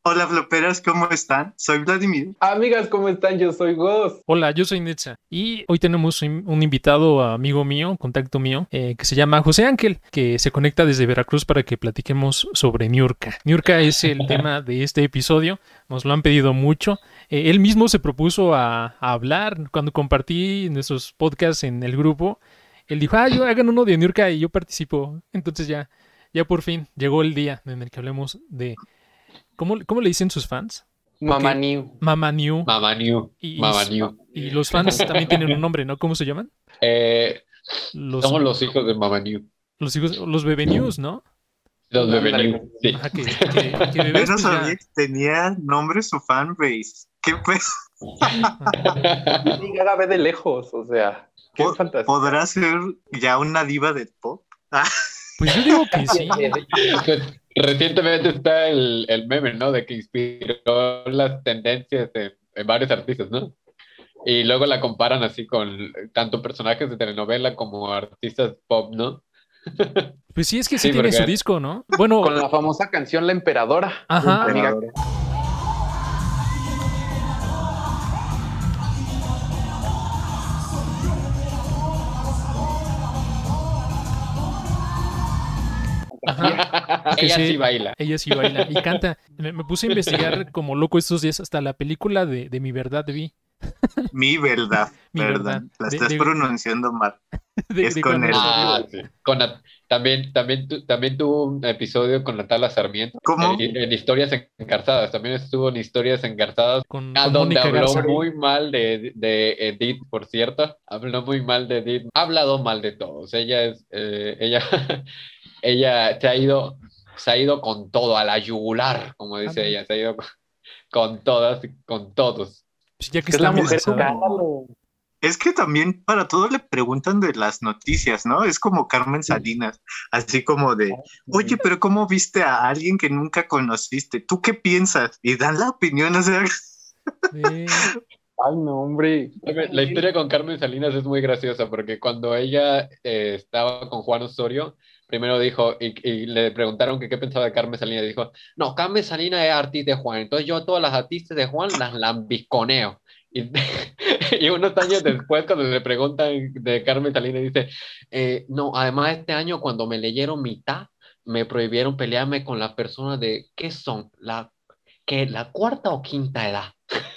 Hola, floperas, ¿cómo están? Soy Vladimir. Amigas, ¿cómo están? Yo soy Ghost. Hola, yo soy Netza y hoy tenemos un invitado, amigo mío, contacto mío, que se llama José Ángel, que se conecta desde Veracruz para que platiquemos sobre Niurka. Niurka es el tema de este episodio, nos lo han pedido mucho. Él mismo se propuso a hablar cuando compartí nuestros podcasts en el grupo. Él dijo, yo hagan uno de Niurka y yo participo. Entonces ya por fin llegó el día en el que hablemos de... ¿Cómo le dicen sus fans? Mamá Porque New. Mama New. Mamá New, Y, Mamá New. y los fans también tienen un nombre, ¿no? ¿Cómo se llaman? Eh, Los, Somos los hijos de Mamá New. los hijos, los Bebe News, ¿no? Los Bebé Ándale. New, sí. Ajá, que Yo bebés, no pues sabía ya. que tenía nombre su fanbase. ¿Qué pues? Lady Gaga ve de lejos, o sea, qué fantasía. ¿Podrá ser ya una diva del pop? Pues yo digo que sí. Pues, recientemente está el meme, ¿no? De que inspiró las tendencias en varios artistas, ¿no? Y luego la comparan así con tanto personajes de telenovela como artistas pop, ¿no? Pues sí, es que sí Sí, tiene su porque disco, ¿no? Bueno, Con la famosa canción La Emperadora. ajá. Amiga, Ajá. Que ella sí, sí baila. ella sí baila y canta. Me puse a investigar como loco estos días hasta la película de Mi Verdad vi. Mi verdad, Mi Verdad. perdón. La estás De, pronunciando mal. Es de con cuando él. salió. Sí. También tuvo un episodio con Natalia Sarmiento ¿Cómo? en Historias Engarzadas. También estuvo en Historias Engarzadas, Con donde Mónica habló Garza. muy mal de Edith, por cierto. Habló muy mal de Edith. Ha hablado mal de todos. Ella se ha ido con todo, a la yugular, como dice ella. Se ha ido con todas y con todos. Pues ya que es la estamos, mujer ¿saben? escándalo. Es que también para todo le preguntan de las noticias, ¿no? Es como Carmen Salinas, así como de, oye, pero ¿cómo viste a alguien que nunca conociste? ¿Tú qué piensas? Y dan la opinión, o sea, Ay, no, hombre. La historia con Carmen Salinas es muy graciosa porque cuando ella estaba con Juan Osorio, primero dijo, y le preguntaron que qué pensaba de Carmen Salinas, dijo, no, Carmen Salinas es artista de Juan, entonces yo todas las artistas de Juan las lambisconeo. Y, y unos años después, cuando le preguntan de Carmen Salinas, dice, no, además este año cuando me leyeron mitad, me prohibieron pelearme con las personas de, ¿qué son? ¿La cuarta o quinta edad?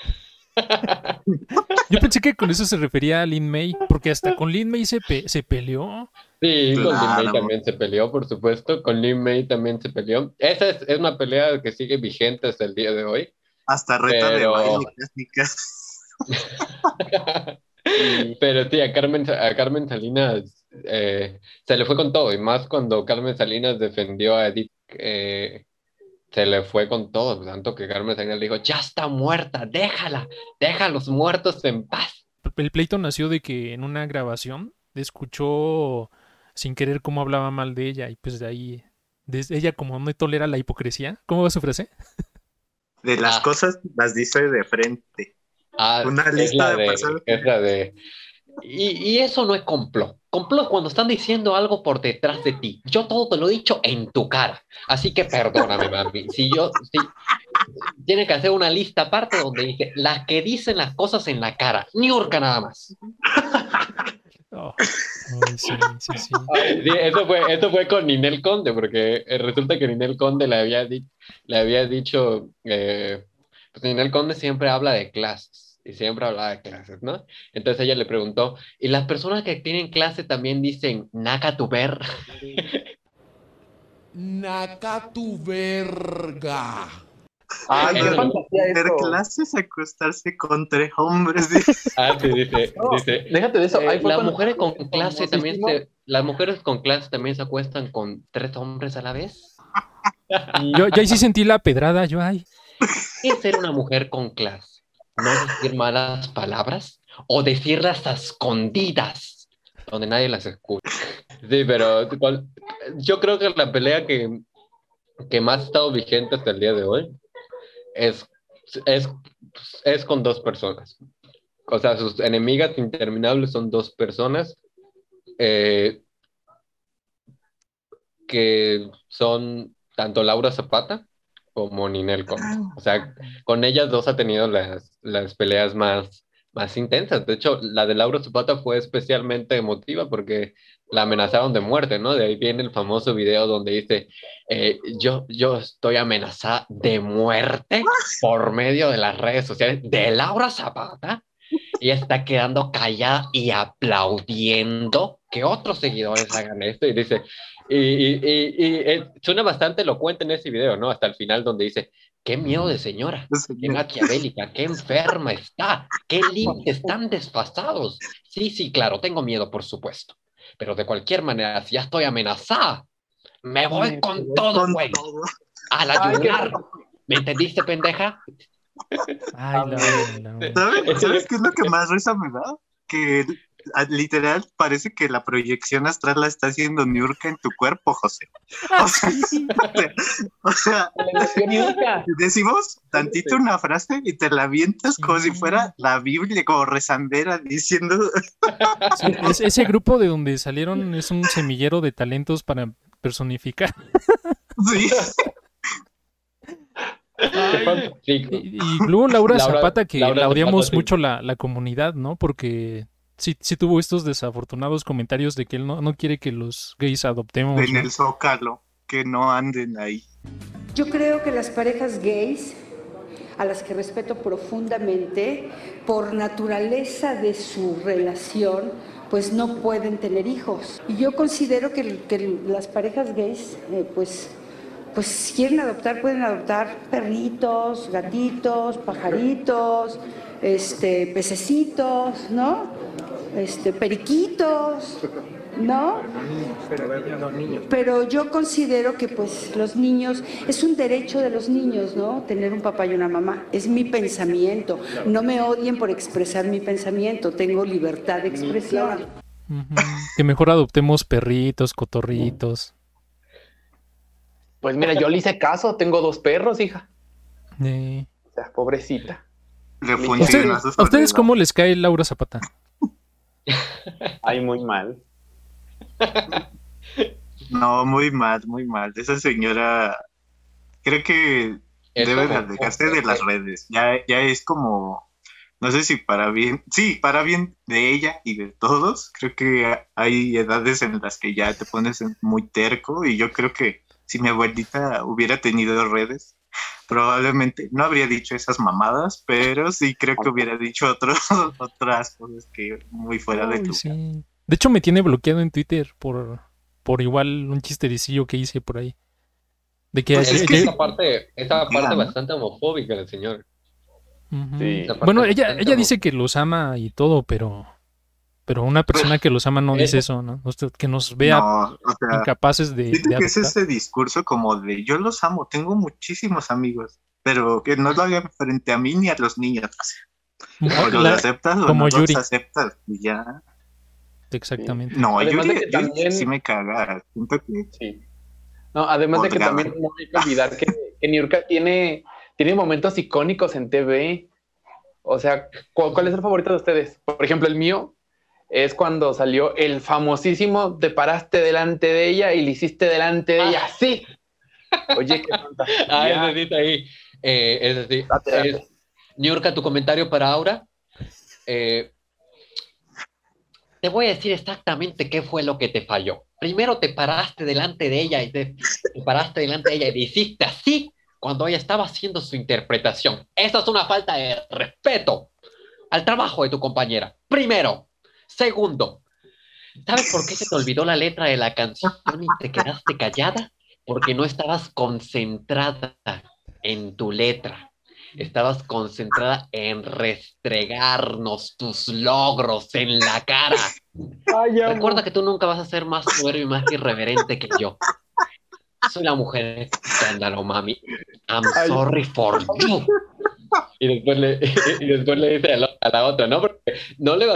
Yo pensé que con eso se refería a Lin May, porque hasta con Lin May se peleó. Sí, con Lin May claro, también se peleó, por supuesto. Con Lin May también se peleó. Esa es una pelea que sigue vigente hasta el día de hoy, hasta reta de pero, baile, casi. pero sí, a Carmen Salinas se le fue con todo, y más cuando Carmen Salinas defendió a Edith, se le fue con todo, tanto que Carmen Salinas le dijo, ya está muerta, deja a los muertos en paz. El pleito nació de que en una grabación escuchó sin querer cómo hablaba mal de ella y pues de ahí, desde ella como no tolera la hipocresía. ¿Cómo va su frase? De las Ah, cosas las dice de frente. Una es lista la de de, personas. es la de y eso no es complot. Complot es cuando están diciendo algo por detrás de ti. Yo todo te lo he dicho en tu cara. Así que perdóname, mami. Si tiene que hacer una lista aparte donde dice las que dicen las cosas en la cara. Niurka nada más. Oh, ay, sí, sí, sí. Sí, eso fue con Ninel Conde, porque resulta que Ninel Conde le había dicho, pues Ninel Conde siempre habla de clases, y siempre habla de clases, ¿no? Entonces ella le preguntó, ¿y las personas que tienen clase también dicen naca tu ver? Naca tu verga. Ay, qué Eso- fantasía Tener eso. clases, acostarse con tres hombres. Sí, dice, No, dice, déjate de eso. Ahí fue las cuando mujeres con clase también famosísimo. las mujeres con clase también se acuestan con 3 hombres a la vez. Yo ahí sí sentí la pedrada, ay. ¿Qué es ser una mujer con clase? ¿No decir malas palabras? ¿O decirlas a escondidas, donde nadie las escucha? Sí, pero yo creo que la pelea que más ha estado vigente hasta el día de hoy es, es, es con dos personas. O sea, sus enemigas interminables son dos personas eh, que son tanto Laura Zapata como Ninel Conde. O sea, con ellas dos ha tenido las peleas más intensas. De hecho, la de Laura Zapata fue especialmente emotiva porque la amenazaron de muerte, ¿no? De ahí viene el famoso video donde dice, yo estoy amenazada de muerte por medio de las redes sociales de Laura Zapata. Ella está quedando callada y aplaudiendo que otros seguidores hagan esto y dice, suena bastante elocuente en ese video, ¿no? Hasta el final donde dice, qué miedo de señora, qué maquiavélica, qué enferma está, qué límites tan desfasados. Sí, claro, tengo miedo, por supuesto, pero de cualquier manera, si ya estoy amenazada, me voy con todo, güey, a la yugular. ¿Me entendiste, pendeja? Ay, ¿Sabes qué es lo que más risa me da? Que literal parece que la proyección astral la está haciendo Niurka en tu cuerpo, José. O sea, decimos tantito una frase y te la avientas como si fuera la Biblia, como rezandera diciendo. Sí, ese grupo de donde salieron es un semillero de talentos para personificar. Sí. Sí. Y luego Laura Zapata, que la odiamos Zapata, mucho la comunidad, ¿no? Porque sí tuvo estos desafortunados comentarios de que él no quiere que los gays adoptemos. En el Zócalo, que no anden ahí. Yo creo que las parejas gays, a las que respeto profundamente, por naturaleza de su relación, pues no pueden tener hijos. Y yo considero que las parejas gays, pues si quieren adoptar, pueden adoptar perritos, gatitos, pajaritos, pececitos, ¿no? Periquitos, ¿no? Pero yo considero que pues los niños, es un derecho de los niños, ¿no? Tener un papá y una mamá. Es mi pensamiento. No me odien por expresar mi pensamiento. Tengo libertad de expresión. Que mejor adoptemos perritos, cotorritos. Pues mira, yo le hice caso, tengo 2 perros, hija. O sea, pobrecita. ¿A ustedes cómo les cae Laura Zapata? Ay, muy mal. No, muy mal, muy mal. Esa señora creo que debe de alejarse de las redes. Ya es como, no sé si para bien de ella y de todos. Creo que hay edades en las que ya te pones muy terco y yo creo que si mi abuelita hubiera tenido redes, probablemente no habría dicho esas mamadas, pero sí creo que hubiera dicho otras cosas que muy fuera de lugar. Sí. De hecho, me tiene bloqueado en Twitter por igual un chistericillo que hice por ahí. De que pues es que esa parte bastante homofóbica del señor. Sí. Bueno, ella dice que los ama y todo, pero una persona que los ama no dice eso, ¿no? Que nos vea incapaces de que es ese discurso como de yo los amo, tengo muchísimos amigos, pero que no lo hagan frente a mí ni a los niños. O los aceptas o como no Yuri. los aceptas y ya. Exactamente. No, además Yuri también... sí me caga. Siento que... Sí. No, además de que también no hay que olvidar que Niurka tiene momentos icónicos en TV. O sea, ¿cuál es el favorito de ustedes? Por ejemplo, el mío es cuando salió el famosísimo te paraste delante de ella y le hiciste delante de ella. ¡Sí! Oye, qué fantasía. Es decir, ahí. Es decir, Niurka, tu comentario para Aura. Te voy a decir exactamente qué fue lo que te falló. Primero te paraste delante de ella y te paraste delante de ella y le hiciste así cuando ella estaba haciendo su interpretación. Esa es una falta de respeto al trabajo de tu compañera. Primero. Segundo, ¿sabes por qué se te olvidó la letra de la canción y te quedaste callada? Porque no estabas concentrada en tu letra. Estabas concentrada en restregarnos tus logros en la cara. Recuerda que tú nunca vas a ser más soberbio y más irreverente que yo. Soy la mujer escándalo, mami. I'm sorry for you. Y después le dice a la otra, ¿no? Porque no le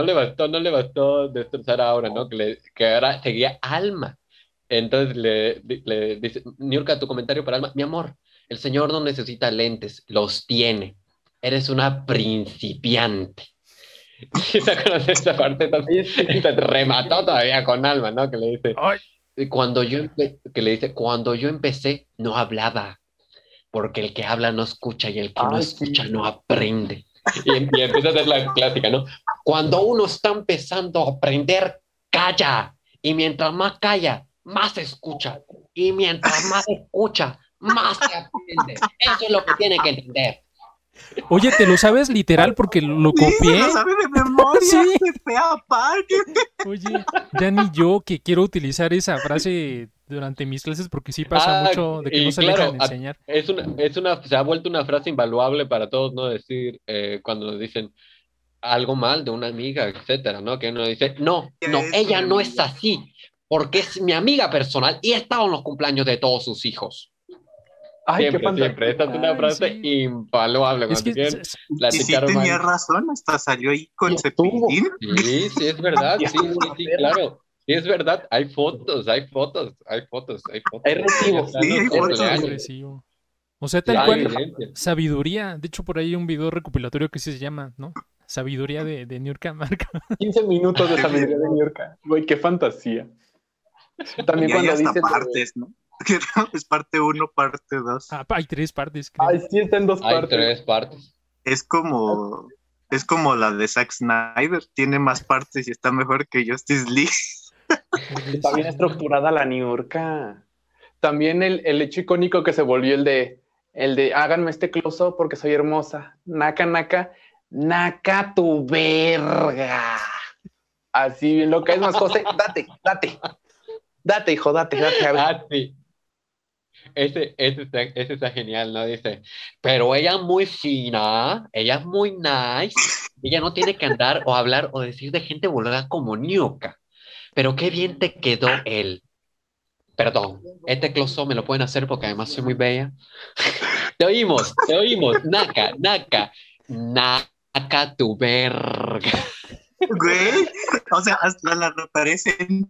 bastó destrozar a Aura, ¿no? Que ahora seguía Alma. Entonces le dice, Niurka, tu comentario para Alma, mi amor, el señor no necesita lentes, los tiene. Eres una principiante. ¿Sí te acuerdas de esa parte? Te remató todavía con Alma, ¿no? Que le dice, cuando yo empecé, no hablaba. porque el que habla no escucha y el que no Ay, escucha sí. no aprende. Y empieza a hacer la clásica, ¿no? Cuando uno está empezando a aprender, calla. Y mientras más calla, más escucha. Y mientras más escucha, más se aprende. Eso es lo que tiene que entender. Oye, ¿te lo sabes literal porque lo Sí, se copié? lo sabe de memoria. Sí. Qué fea parte. Oye, ya ni yo que quiero utilizar esa frase durante mis clases porque sí pasa mucho de que no y se claro, dejan enseñar. se ha vuelto una frase invaluable para todos, ¿no? Decir, cuando nos dicen algo mal de una amiga, etcétera, ¿no? Que uno dice, no, Es ella mi no amiga. es así, porque es mi amiga personal y he estado en los cumpleaños de todos sus hijos. Ay, qué Siempre, fantasía. siempre. Esta es una Ay, frase sí. invaluable. Es Cuando que quieren Y sí platicar tenía mal. razón, hasta salió ahí con Y estuvo. Cepillín. Sí, sí, es verdad. Sí, sí, claro. Sí, es verdad. Hay fotos. Hay recibos. Ya Sí, hay están los fotos. cumpleaños. Recibo. O sea, Ya tal hay cual, evidencia. sabiduría. De hecho, por ahí hay un video recopilatorio que sí se llama, ¿no? Sabiduría de Niurka Marca. 15 minutos de sabiduría de Niurka. Güey, qué fantasía. También Y hay cuando hasta dice... partes, ¿no? Es parte 1, parte 2. Ah, hay 3 partes, creo. Ay, sí, está en 2 Hay partes. 3 partes. Es como la de Zack Snyder. Tiene más partes y está mejor que Justice League. Está bien estructurada la Niurka. También el hecho icónico que se volvió el de háganme este close-up porque soy hermosa. Naca, naca, naca tu verga. Así bien lo que es más José, date, hijo, date. A ver. Ah, sí. Ese está genial, ¿no? Dice, pero ella es muy fina, ella es muy nice, ella no tiene que andar o hablar o decir de gente vulgar como Niuka. Pero qué bien te quedó él. Perdón, este close-up me lo pueden hacer porque además soy muy bella. Te oímos, Naka, Naka tu verga. Güey, o sea, hasta la reaparecen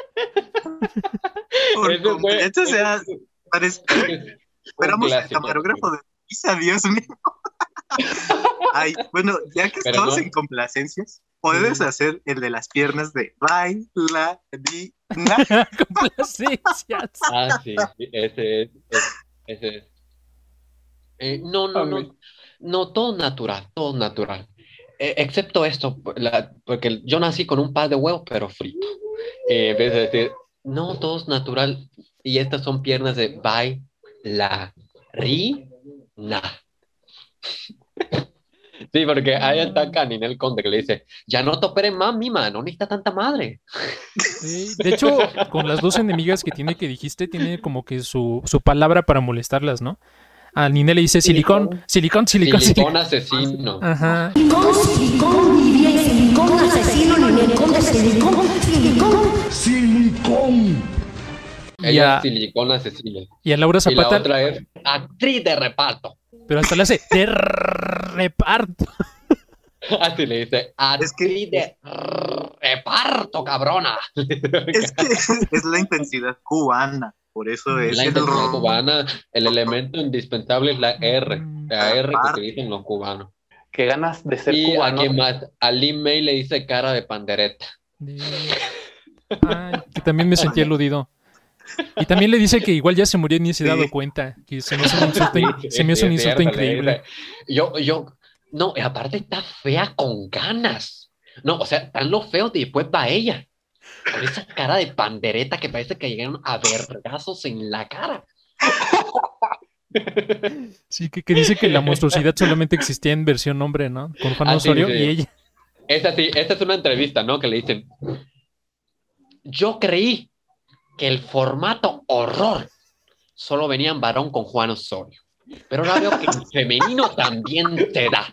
por Ese fue- completo, o sea, parece... Un Esperamos al clásico. camarógrafo de Pisa, Dios mío. Ay, bueno, ya que Pero estamos no. en complacencias, puedes hacer el de las piernas de bailarina. Complacencias. Ah, sí, ese es. No, todo natural. Excepto esto, porque yo nací con un par de huevos, pero frito. En vez de decir, no, todo es natural. Y estas son piernas de bailarina. Sí, porque ahí está Ninel Conde que le dice, ya no te operes más, mima, no necesita tanta madre. Sí, de hecho, con las 2 enemigas que tiene que dijiste, tiene como que su palabra para molestarlas, ¿no? A Ninel le dice silicón. Silicón asesino. Ajá. Silicón, diría el silicón asesino, Ninel Conde, silicón. Silicón. Y Ella a, es silicón asesino. y a Laura Y la Zapata, otra es actriz de reparto. pero hasta le hace de reparto. Así le dice, actriz de reparto, cabrona. Es que es la intensidad cubana, por eso es La intensidad cubana, el elemento indispensable es la R. La R que utilizan los cubanos. Qué ganas de ser Y cubano. a quien más, a Lin May le dice cara de pandereta. Ay, que también me sentí aludido. Y también le dice que igual ya se murió y ni se ha dado Sí. cuenta. Que se me hizo un insulto, se me hizo un Es insulto cierto, le increíble. dice, no, y aparte está fea con ganas. No, o sea, están los feos y después va ella. Con esa cara de pandereta que parece que llegaron a vergazos en la cara. Sí, que dice que la monstruosidad solamente existía en versión hombre, ¿no? Con Juan Ah, sí, Osorio sí. y ella. Esta es una entrevista, ¿no? Que le dicen, yo creí que el formato horror solo venía en varón con Juan Osorio. Pero ahora veo que en femenino también se da.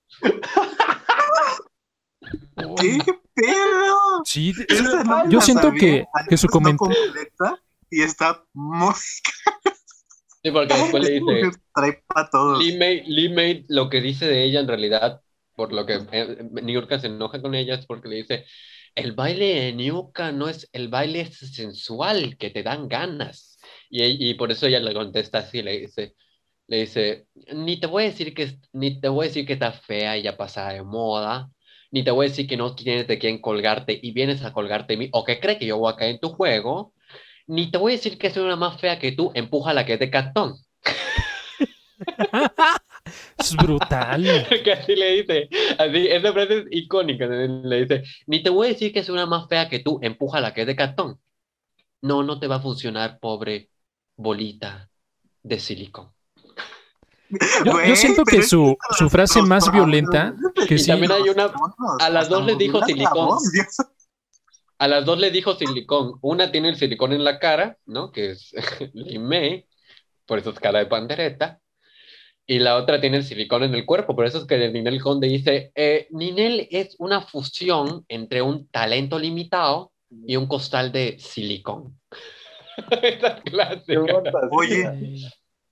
¡Qué pedo! Sí, Esa no me yo la siento sabía. que su Además, no comentario. completa y está muy... Sí, porque después le dice, trae para todos. Lee May, lo que dice de ella en realidad, por lo que Niurka se enoja con ella, es porque le dice, el baile de Niurka no es el baile sensual que te dan ganas. Y por eso ella le contesta así, le dice, ni te voy a decir que estás fea y ya pasada de moda, ni te voy a decir que no tienes de quién colgarte y vienes a colgarte de mí, o que crees que yo voy a caer en tu juego, ni te voy a decir que soy una más fea que tú, empuja la que es de cartón. Es brutal. Que así le dice, así, esa frase es icónica, ¿no? Le dice, ni te voy a decir que es una más fea que tú, empuja la que es de cartón. No, no te va a funcionar, pobre bolita de silicón. Yo siento que su frase más violenta, que Y sí, también hay una, a las dos les dijo silicón. A las dos les dijo silicón. Una tiene el silicón en la cara, ¿no? Que es Limei, por eso es cara de pandereta. Y la otra tiene el silicón en el cuerpo, por eso es que Ninel Conde dice, Ninel es una fusión entre un talento limitado y un costal de silicón. Esa clásica. Oye,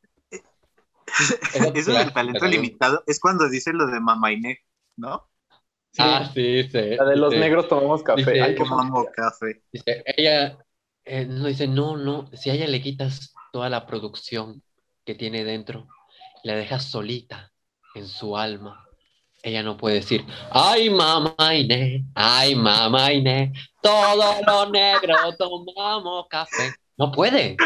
eso del talento limitado es cuando dice lo de Mamainé, ¿no? Sí. Ah, sí, sí. La de los Dice, negros tomamos café. dice, Ay, qué Tomamos café. dice, ella, no, dice, no, si a ella le quitas toda la producción que tiene dentro, la dejas solita en su alma, ella no puede decir, ay, mamá Inés, todos los negros tomamos café. No puede.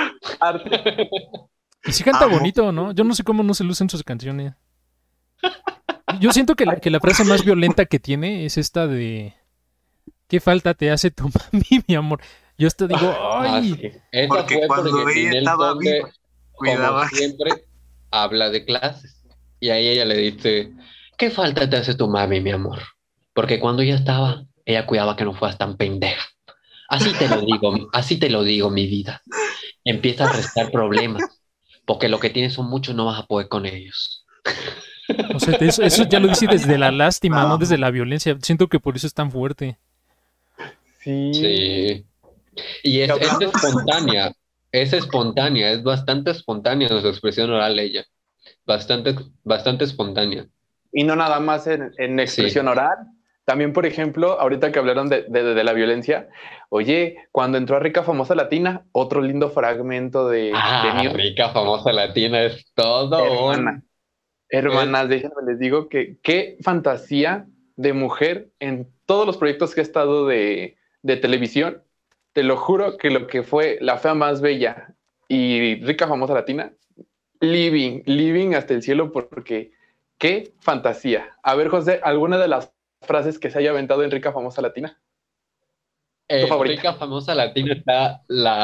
y sí canta Amo. bonito, ¿no? Yo no sé cómo no se lucen sus canciones. Yo siento que la frase más violenta que tiene es esta de ¿qué falta te hace tu mami, mi amor? Yo hasta digo, ay, Sí. Esa Porque fue cuando porque ella Ninel estaba Conde, viva, cuidaba. como siempre, habla de clases. Y ahí ella le dice, ¿qué falta te hace tu mami, mi amor? Porque cuando ella estaba, ella cuidaba que no fueras tan pendeja. Así te lo digo, mi vida. Empieza a restar problemas, porque lo que tienes son muchos, no vas a poder con ellos. o sea, eso ya lo dice desde la lástima, no desde la violencia. Siento que por eso es tan fuerte. Sí. Sí. Y es espontánea, es bastante espontánea su expresión oral ella. Bastante espontánea. Y no nada más en expresión oral. También, por ejemplo, ahorita que hablaron de la violencia, oye, cuando entró a Rica Famosa Latina, otro lindo fragmento de Niurka. Rica Famosa Latina es todo. Hermanas, déjenme les digo que qué fantasía de mujer en todos los proyectos que he estado de televisión. Te lo juro que lo que fue La Fea Más Bella y Rica Famosa Latina, living hasta el cielo, porque qué fantasía. A ver, José, ¿alguna de las frases que se haya aventado en Rica Famosa Latina? En favorita? Rica Famosa Latina está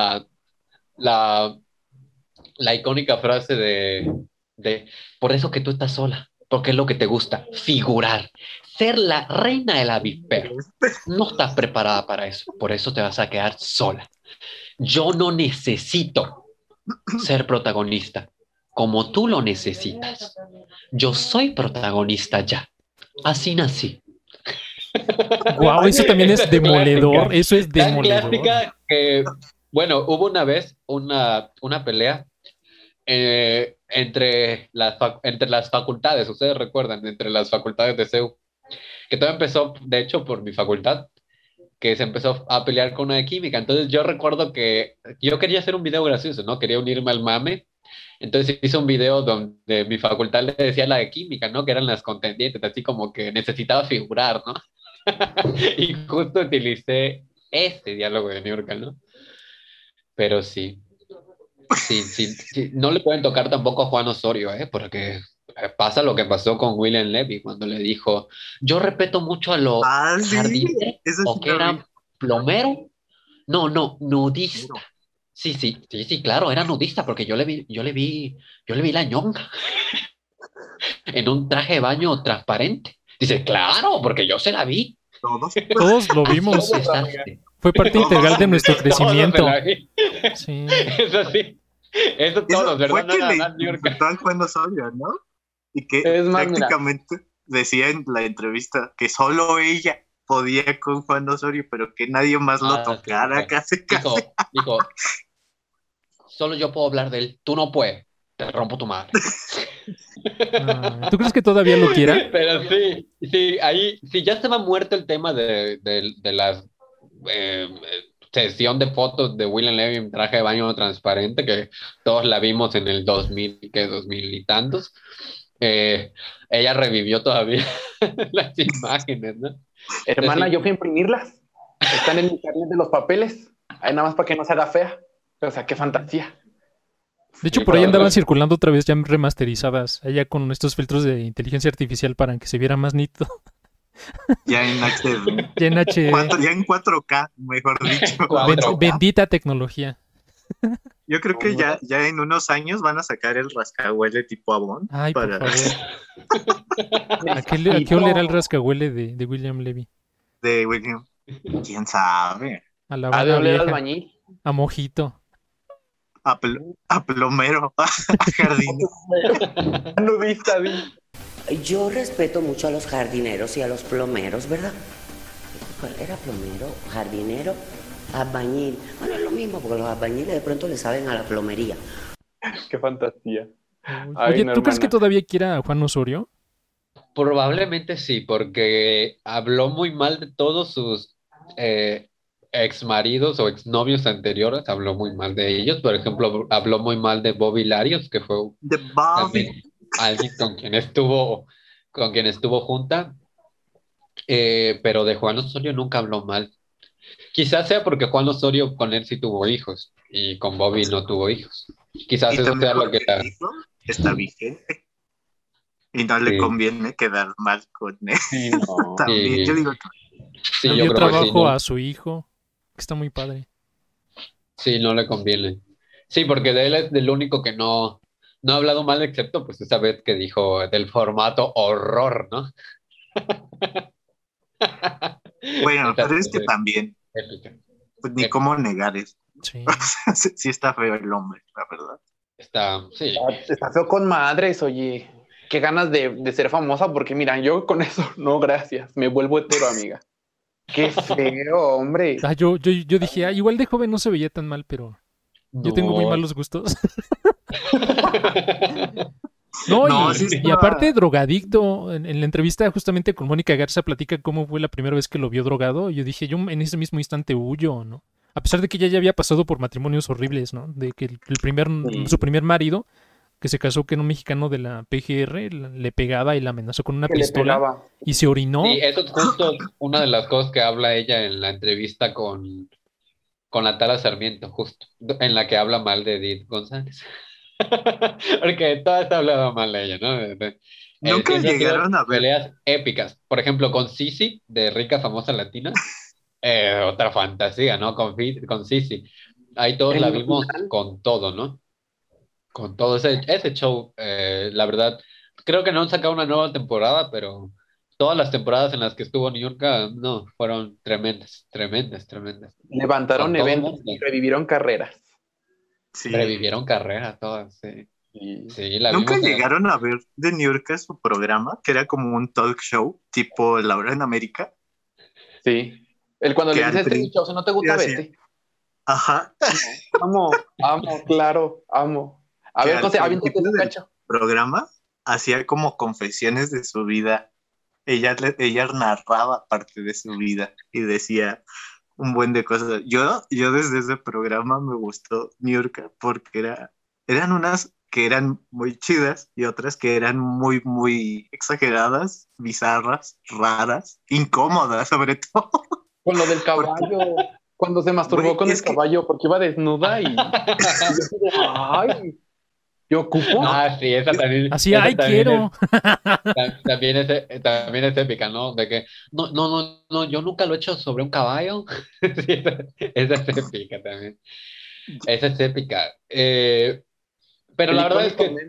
la icónica frase de por eso que tú estás sola, porque es lo que te gusta, figurar, ser la reina del avispero. No estás preparada para eso, por eso te vas a quedar sola. Yo no necesito ser protagonista como tú lo necesitas. Yo soy protagonista ya. Así nací. Guau, eso también es demoledor. Eso es Tan demoledor. clásica que, bueno, hubo una vez una pelea entre las facultades, ustedes recuerdan, entre las facultades de CEU, que todo empezó, de hecho, por mi facultad, que se empezó a pelear con una de química. Entonces yo recuerdo que yo quería hacer un video gracioso, ¿no? Quería unirme al mame. Entonces hice un video donde mi facultad le decía a la de química, ¿no? Que eran las contendientes, así como que necesitaba figurar, ¿no? Y justo utilicé ese diálogo de Niurka, ¿no? Pero sí. Sí. No le pueden tocar tampoco a Juan Osorio, porque pasa lo que pasó con William Levy cuando le dijo, yo respeto mucho a los jardineros, o que era plomero. No, nudista. Sí, claro, era nudista porque yo le vi la ñonga en un traje de baño transparente. Dice, claro, porque yo se la vi. Todos lo vimos. Fue parte integral de nuestro crecimiento. Sí. Eso sí. Eso todos, ¿verdad? Fue que le insultaban Juan Osorio, ¿no? Y que prácticamente decía en la entrevista que solo ella podía con Juan Osorio, pero que nadie más lo tocara, sí, casi. Dijo, solo yo puedo hablar de él, tú no puedes, te rompo tu madre. ¿Tú crees que todavía lo quiera? Pero sí, ahí, si ya estaba muerto el tema de la sesión de fotos de William Levy en traje de baño transparente, que todos la vimos en el 2000 y tantos, ella revivió todavía las imágenes, ¿no? Hermana, yo fui a imprimirlas. Están en internet de los papeles. Ahí nada más para que no se haga fea. O sea, qué fantasía. De hecho, por ahí andaban circulando otra vez ya remasterizadas, allá con estos filtros de inteligencia artificial para que se viera más nítido. Ya en HD. Ya en HD. Ya en 4K, mejor dicho. 4K. Bendita tecnología. Yo creo que ya en unos años van a sacar el rascahuele tipo Avon. Ay, por para... favor. ¿A qué olerá el rascahuele de William Levy? De William. ¿Quién sabe? A la Ha de Habana oler vieja, albañil. a mojito. A plomero, a jardinero. Nudista, di. Yo respeto mucho a los jardineros y a los plomeros, ¿verdad? ¿Cuál era plomero, jardinero, albañil? Bueno, es lo mismo, porque los albañiles de pronto le saben a la plomería. Qué fantasía. Oye, no, ¿tú crees que hermana. todavía quiera a Juan Osorio? Probablemente sí, porque habló muy mal de todos sus ex maridos o exnovios anteriores, habló muy mal de ellos. Por ejemplo, habló muy mal de Bobby Larios, que fue De Bobby. también alguien con quien estuvo junta, pero de Juan Osorio nunca habló mal. Quizás sea porque Juan Osorio con él sí tuvo hijos y con Bobby no tuvo hijos. Quizás Y eso también sea lo que porque el hijo está vigente. Y no le Sí. conviene quedar mal con él. Sí, no. También, Sí. yo digo que Sí, Le yo dio creo que sí, trabajo ¿no? a su hijo, que está muy padre. Sí, no le conviene. Sí, porque de él es del único que no ha hablado mal, excepto pues esa vez que dijo del formato horror, ¿no? bueno, Esa pero es que fue también, épica. pues ni cómo negar eso. Sí. Sí está feo el hombre, la verdad. Sí. Está feo con madres, oye. Qué ganas de ser famosa, porque mira, yo con eso, no, gracias. Me vuelvo hetero, amiga. Qué feo, hombre. Ah, yo dije, igual de joven no se veía tan mal, pero yo tengo muy No. malos gustos. No, No, y, sí y estaba- aparte drogadicto, en la entrevista justamente con Mónica Garza platica cómo fue la primera vez que lo vio drogado. Y yo dije, yo en ese mismo instante huyo, ¿no? A pesar de que ella ya había pasado por matrimonios horribles, ¿no? De que su primer marido, que se casó con un mexicano de la PGR, le pegaba y la amenazó con una Que le pistola pegaba. y se orinó. Sí, eso es justo una de las cosas que habla ella en la entrevista con Natala Sarmiento, justo, en la que habla mal de Edith González. Porque todas hablado mal de ella, ¿no? Nunca Siempre han sido llegaron a ver. peleas épicas. Por ejemplo, con Sisi, de Rica Famosa Latina, otra fantasía, ¿no? Con Sisi. Ahí todos la vimos con todo, ¿no? Con todo ese show, la verdad, creo que no han sacado una nueva temporada, pero todas las temporadas en las que estuvo New York, no, fueron tremendas, tremendas, tremendas. Levantaron Con todo eventos mundo. y revivieron carreras. Sí. Revivieron carreras todas, sí. Y Sí, la Nunca vimos llegaron a ver de New York su programa, que era como un talk show, tipo La Hora en América. sí. El cuando Que le dice al este pri- dicho, si no te gusta, así. vete. Ajá. Amo, claro, amo. A Que ver, al José, aviéntate principio ese del cacho. programa hacía como confesiones de su vida. Ella narraba parte de su vida y decía un buen de cosas. Yo desde ese programa me gustó New York porque eran unas que eran muy chidas y otras que eran muy, muy exageradas, bizarras, raras, incómodas sobre todo. Con lo del caballo. Cuando se masturbó Güey, con el es que- caballo porque iba desnuda y yo así de, ay, ¿yo ocupo? Ah, sí, esa también. Así, esa ay, también quiero. también es épica, ¿no? De que, no, yo nunca lo he hecho sobre un caballo. Sí, esa es épica también. Esa es épica. Pero El la verdad es icónico que meme.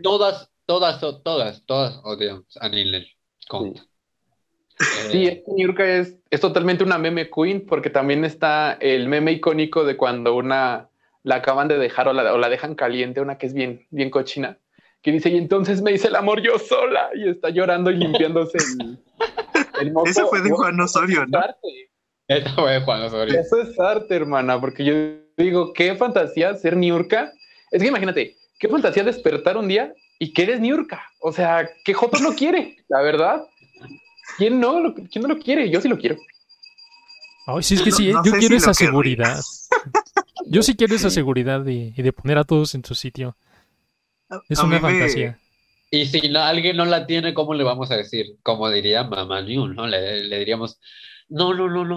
todas odian a Neil Conta. Sí, es que Niurka es totalmente una meme queen porque también está el meme icónico de cuando una la acaban de dejar o la dejan caliente, una que es bien, bien cochina, que dice, y entonces me hice el amor yo sola y está llorando y limpiándose el moco. Ese fue de Juan Osorio, ¿no? Esa fue Juan Osorio. Eso es arte, hermana, porque yo digo, qué fantasía ser Niurka. Es que imagínate, qué fantasía despertar un día y que eres Niurka. O sea, ¿qué joto no quiere? La verdad. ¿Quién no lo quiere? Yo sí lo quiero. Ay, sí, es que sí, No yo sé quiero si esa lo querría. seguridad. Yo sí quiero esa seguridad de poner a todos en su sitio. Es A una mí me- fantasía. Y si alguien no la tiene, ¿cómo le vamos a decir? Como diría Mamá New, ¿no? Le diríamos, no.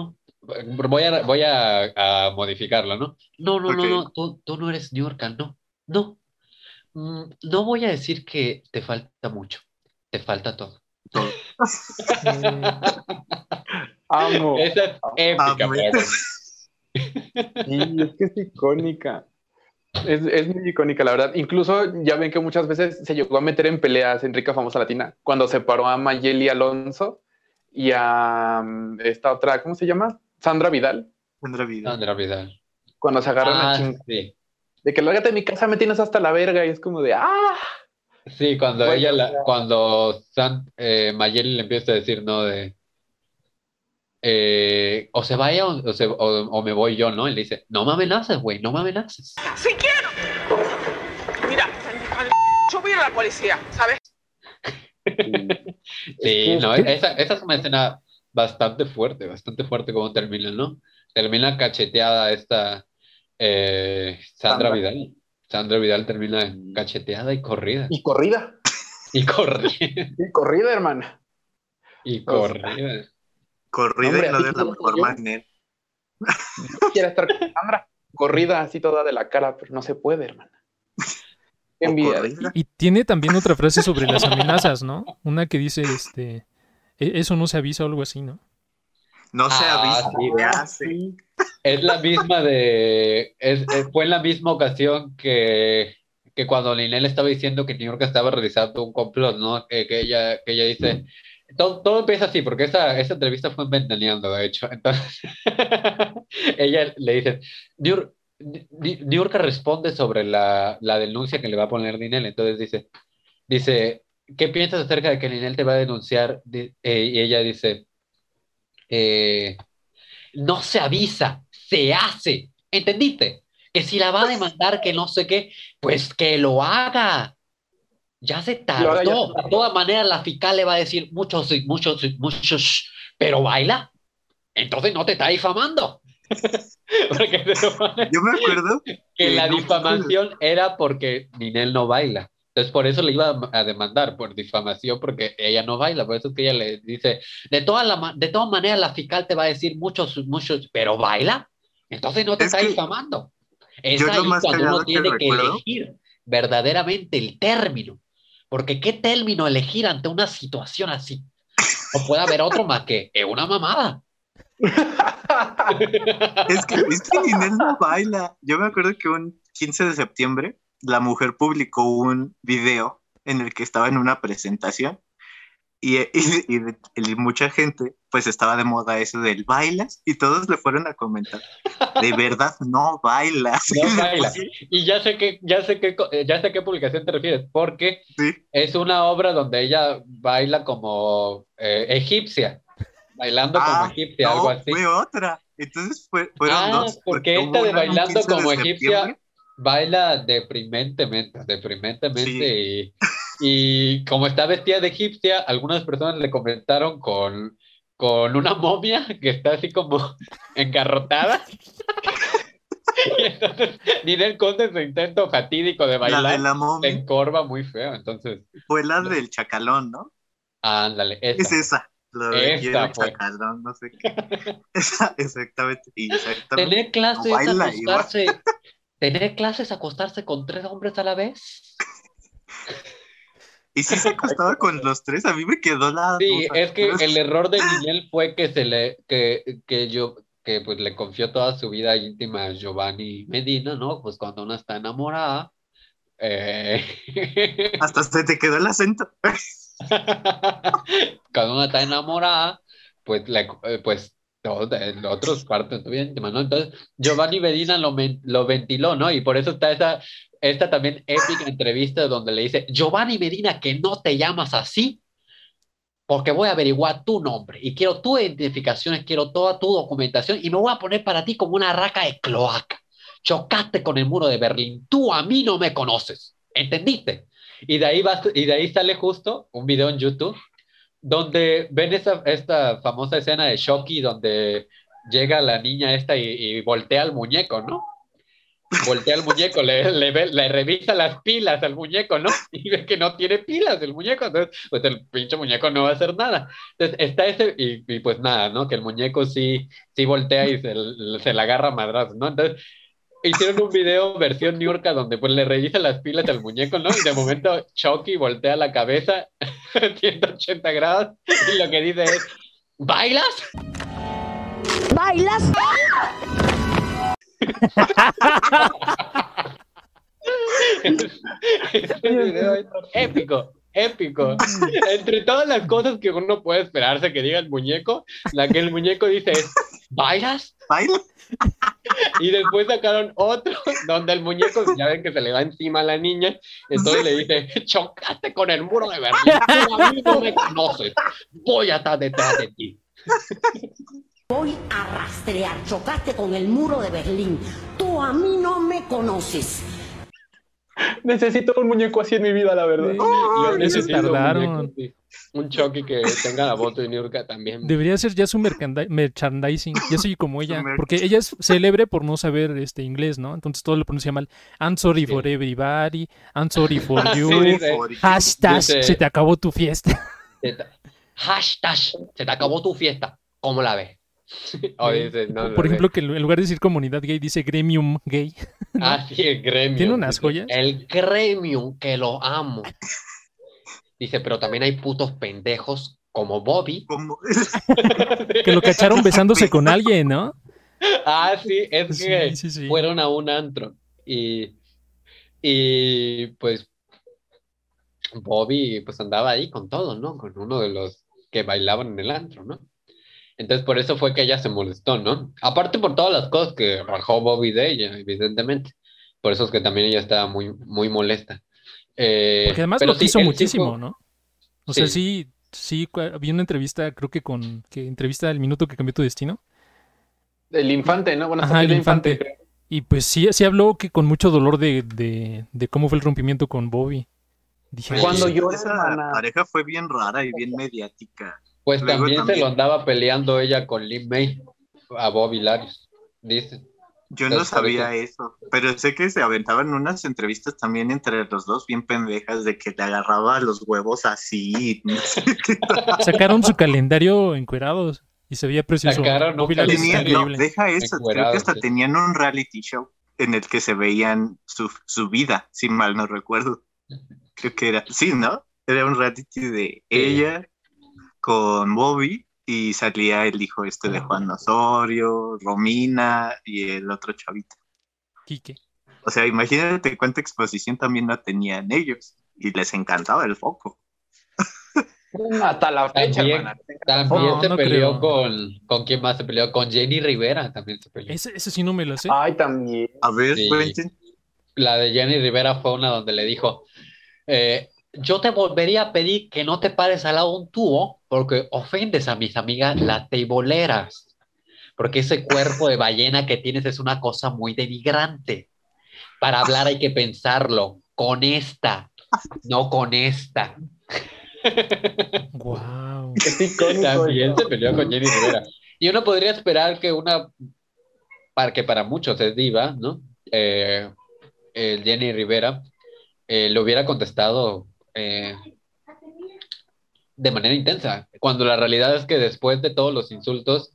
Voy a modificarlo, ¿no? No, Ok. tú no eres New York, no. No voy a decir que te falta mucho, te falta todo. Todo. Amo. Esa es épica, Amén. pero Sí, es que es icónica. Es muy icónica, la verdad. Incluso ya ven que muchas veces se llegó a meter en peleas en Rica Famosa Latina, cuando separó a Mayeli Alonso y a esta otra, ¿cómo se llama? Sandra Vidal, Sandra Vidal. Sandra Vidal. cuando se agarran a ching. Sí. De que lárgate de mi casa, me tienes hasta la verga, y es como de ¡ah! Sí, cuando Bueno, cuando Mayeli le empieza a decir, ¿no? O se vaya o me voy yo, ¿no? Y le dice, no me amenaces, güey, no me amenaces. ¡Si quiero! Mira, yo voy a la policía, ¿sabes? Sí, no, esa es una escena bastante fuerte como termina, ¿no? Termina cacheteada esta Sandra Sandra. Vidal. Sandra Vidal termina cacheteada y corrida. Y corrida, Y corrida. y corrida, hermana. Y corrida. Corrida Hombre, y no así de la como mejor yo. manera. Quiere estar con Sandra, corrida así toda de la cara, pero no se puede, hermana. Qué O envidia. corrida. Y tiene también otra frase sobre las amenazas, ¿no? Una que dice, eso no se avisa o algo así, ¿no? No se avisa, Sí. se hace. Sí. Es la misma fue en la misma ocasión que cuando Ninel estaba diciendo que New York estaba realizando un complot, ¿no? Que ella dice, todo empieza así, porque esa entrevista fue en Ventaneando, de hecho. Entonces, ella le dice, New York responde sobre la denuncia que le va a poner Ninel. Entonces dice, ¿qué piensas acerca de que Ninel te va a denunciar? Y ella dice, no se avisa, se hace. ¿Entendiste? Que si la va a demandar, que no sé qué, pues que lo haga. Ya se Lo haga ya. tardó. De todas maneras, la fiscal le va a decir muchos, pero baila. Entonces no te está difamando. Porque se supone Yo me acuerdo que la no, difamación era porque Ninel no baila. Entonces por eso le iba a demandar por difamación, porque ella no baila. Por eso es que ella le dice, de todas maneras la fiscal te va a decir muchos, pero baila. Entonces no te Es está que difamando. Es yo lo ahí más cuando uno cagado que tiene que recuerdo. elegir verdaderamente el término. Porque ¿qué término elegir ante una situación así? No puede haber otro más que es una mamada. Es que Ninel no baila. Yo me acuerdo que un 15 de septiembre la mujer publicó un video en el que estaba en una presentación y mucha gente pues estaba de moda eso del bailas y todos le fueron a comentar, de verdad no bailas. No baila. Y ya sé qué publicación te refieres, porque Sí. es una obra donde ella baila como egipcia, bailando como egipcia, no, algo así. fue otra. Entonces fueron dos. Porque hubo esta de una en un bailando 15 de como septiembre. egipcia baila deprimentemente, Sí. y como está vestida de egipcia, algunas personas le comentaron con una momia que está así como engarrotada. Y entonces Ninel Conde, su intento fatídico de La bailar, de la se momia encorva muy feo. Entonces, fue la del chacalón, ¿no? ándale, Es esa. Lo de Esa quiero el fue. chacalón, no sé qué. Esa, exactamente. Y exactamente. Tener clases, No baila igual. acostarse con 3 hombres a la vez. Y sí se acostaba con los 3, a mí me quedó la Sí, duda. es que el error de Ninel fue que pues le confió toda su vida íntima a Giovanni Medina, ¿no? Pues cuando una está enamorada, Hasta se te quedó el acento. cuando una está enamorada, pues en otros partes de tu vida íntima, ¿no? Entonces Giovanni Medina lo ventiló, ¿no? Y por eso está esta también épica entrevista donde le dice, Giovanni Medina, que no te llamas así, porque voy a averiguar tu nombre y quiero tus identificaciones, quiero toda tu documentación y me voy a poner para ti como una raca de cloaca. Chocaste con el muro de Berlín, tú a mí no me conoces, ¿entendiste? Y de ahí sale justo un video en YouTube donde ven esta famosa escena de Shocky donde llega la niña esta y voltea al muñeco, ¿no? Voltea al muñeco, le revisa las pilas al muñeco, ¿no? Y ve que no tiene pilas el muñeco, entonces pues el pinche muñeco no va a hacer nada. Entonces está y pues nada, ¿no? Que el muñeco sí voltea y se la agarra a madrazos, ¿no? Entonces hicieron un video versión Niurka donde pues le revisa las pilas al muñeco, ¿no? Y de momento Chucky voltea la cabeza 180 grados y lo que dice es, ¿bailas? ¿Bailas? Este video es épico. Entre todas las cosas que uno puede esperarse que diga el muñeco, la que el muñeco dice es, ¿bailas? ¿Bailas? Y después sacaron otro donde el muñeco, ya ven que se le va encima a la niña, entonces le dice, chocaste con el muro de Berlín, tú a mí no me conoces, voy a estar detrás de ti. Voy a rastrear, chocaste con el muro de Berlín, tú a mí no me conoces. Necesito un muñeco así en mi vida, la verdad. Yo necesito tardaron. un muñeco, sí. Un Chucky que tenga la voz de Niurka también. Debería ser ya su merchandising. Ya soy como ella. Porque ella es célebre por no saber inglés, ¿no? Entonces todo lo pronuncia mal. I'm sorry for everybody. I'm sorry for you. Sí, dice, Hashtag, dice, se te acabó tu fiesta. Hashtag, se te acabó tu fiesta. ¿Cómo la ves? O dice, no, Por ejemplo, que en lugar de decir comunidad gay, dice gremium gay. Ah, sí, el gremio. Tiene unas joyas. El gremio, que lo amo. Dice, pero también hay putos pendejos como Bobby. Que lo cacharon besándose con alguien, ¿no? Ah, sí, es que sí. fueron a un antro. Y pues Bobby pues andaba ahí con todo, ¿no? Con uno de los que bailaban en el antro, ¿no? Entonces por eso fue que ella se molestó, ¿no? Aparte por todas las cosas que rajó Bobby de ella, evidentemente. Por eso es que también ella estaba muy, muy molesta. Porque además pero lo quiso el muchísimo, chico, ¿no? O sea, sí, había una entrevista, creo que entrevista El Minuto que Cambió Tu Destino. El infante, ¿no? Bueno, Ajá, el infante. Y pues sí habló que con mucho dolor de cómo fue el rompimiento con Bobby. Dije, cuando yo esa pareja fue bien rara y bien mediática. Pues Luego también se lo andaba peleando ella con Lin May a Bobby Larios, dice. Yo no sabía eso, pero sé que se aventaban unas entrevistas también entre los dos bien pendejas de que le agarraba los huevos así. No sé qué. Sacaron su calendario encuerados y se veía precioso. Deja eso, creo que hasta tenían un reality show en el que se veían su vida, si mal no recuerdo. Creo que era, sí, ¿no? Era un reality de ella con Bobby y salía el hijo de Juan Osorio, Romina y el otro chavito. Quique. O sea, imagínate cuánta exposición también no tenían ellos y les encantaba el foco. Hasta la fecha, también se peleó con quién más se peleó, con Jenny Rivera también se peleó. Ese sí no me lo sé. Ay, también. A ver, sí. cuenten. La de Jenny Rivera fue una donde le dijo, yo te volvería a pedir que no te pares al lado de un tubo porque ofendes a mis amigas las teiboleras, porque ese cuerpo de ballena que tienes es una cosa muy denigrante. Para hablar hay que pensarlo, con esta, no con esta. Wow. También se peleó con Jenny Rivera. Y uno podría esperar que que para muchos es diva, ¿no? Jenny Rivera le hubiera contestado de manera intensa, cuando la realidad es que después de todos los insultos,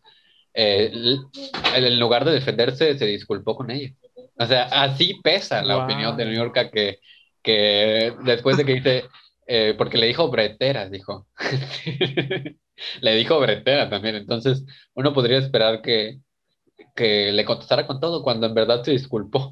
en lugar de defenderse, se disculpó con ella. O sea, así pesa la opinión de Niurka que después de que dice, porque le dijo breteras, dijo. Le dijo bretera también, entonces uno podría esperar que le contestara con todo cuando en verdad se disculpó.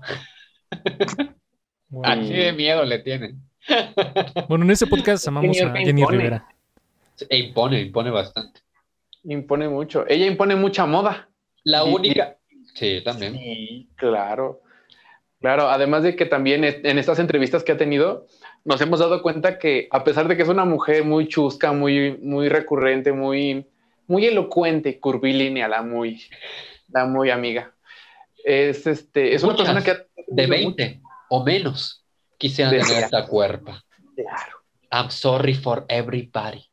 Así de miedo le tienen. Bueno, en ese podcast amamos a Jenny Rivera. Impone bastante. Impone mucho. Ella impone mucha moda. La única. Sí, también. Sí, claro. Claro, además de que también en estas entrevistas que ha tenido, nos hemos dado cuenta que a pesar de que es una mujer muy chusca, muy, muy recurrente, muy, muy elocuente, curvilínea, la muy amiga. Es una persona que de 20 o menos quisiera tener esta cuerpa. Claro. I'm sorry for everybody.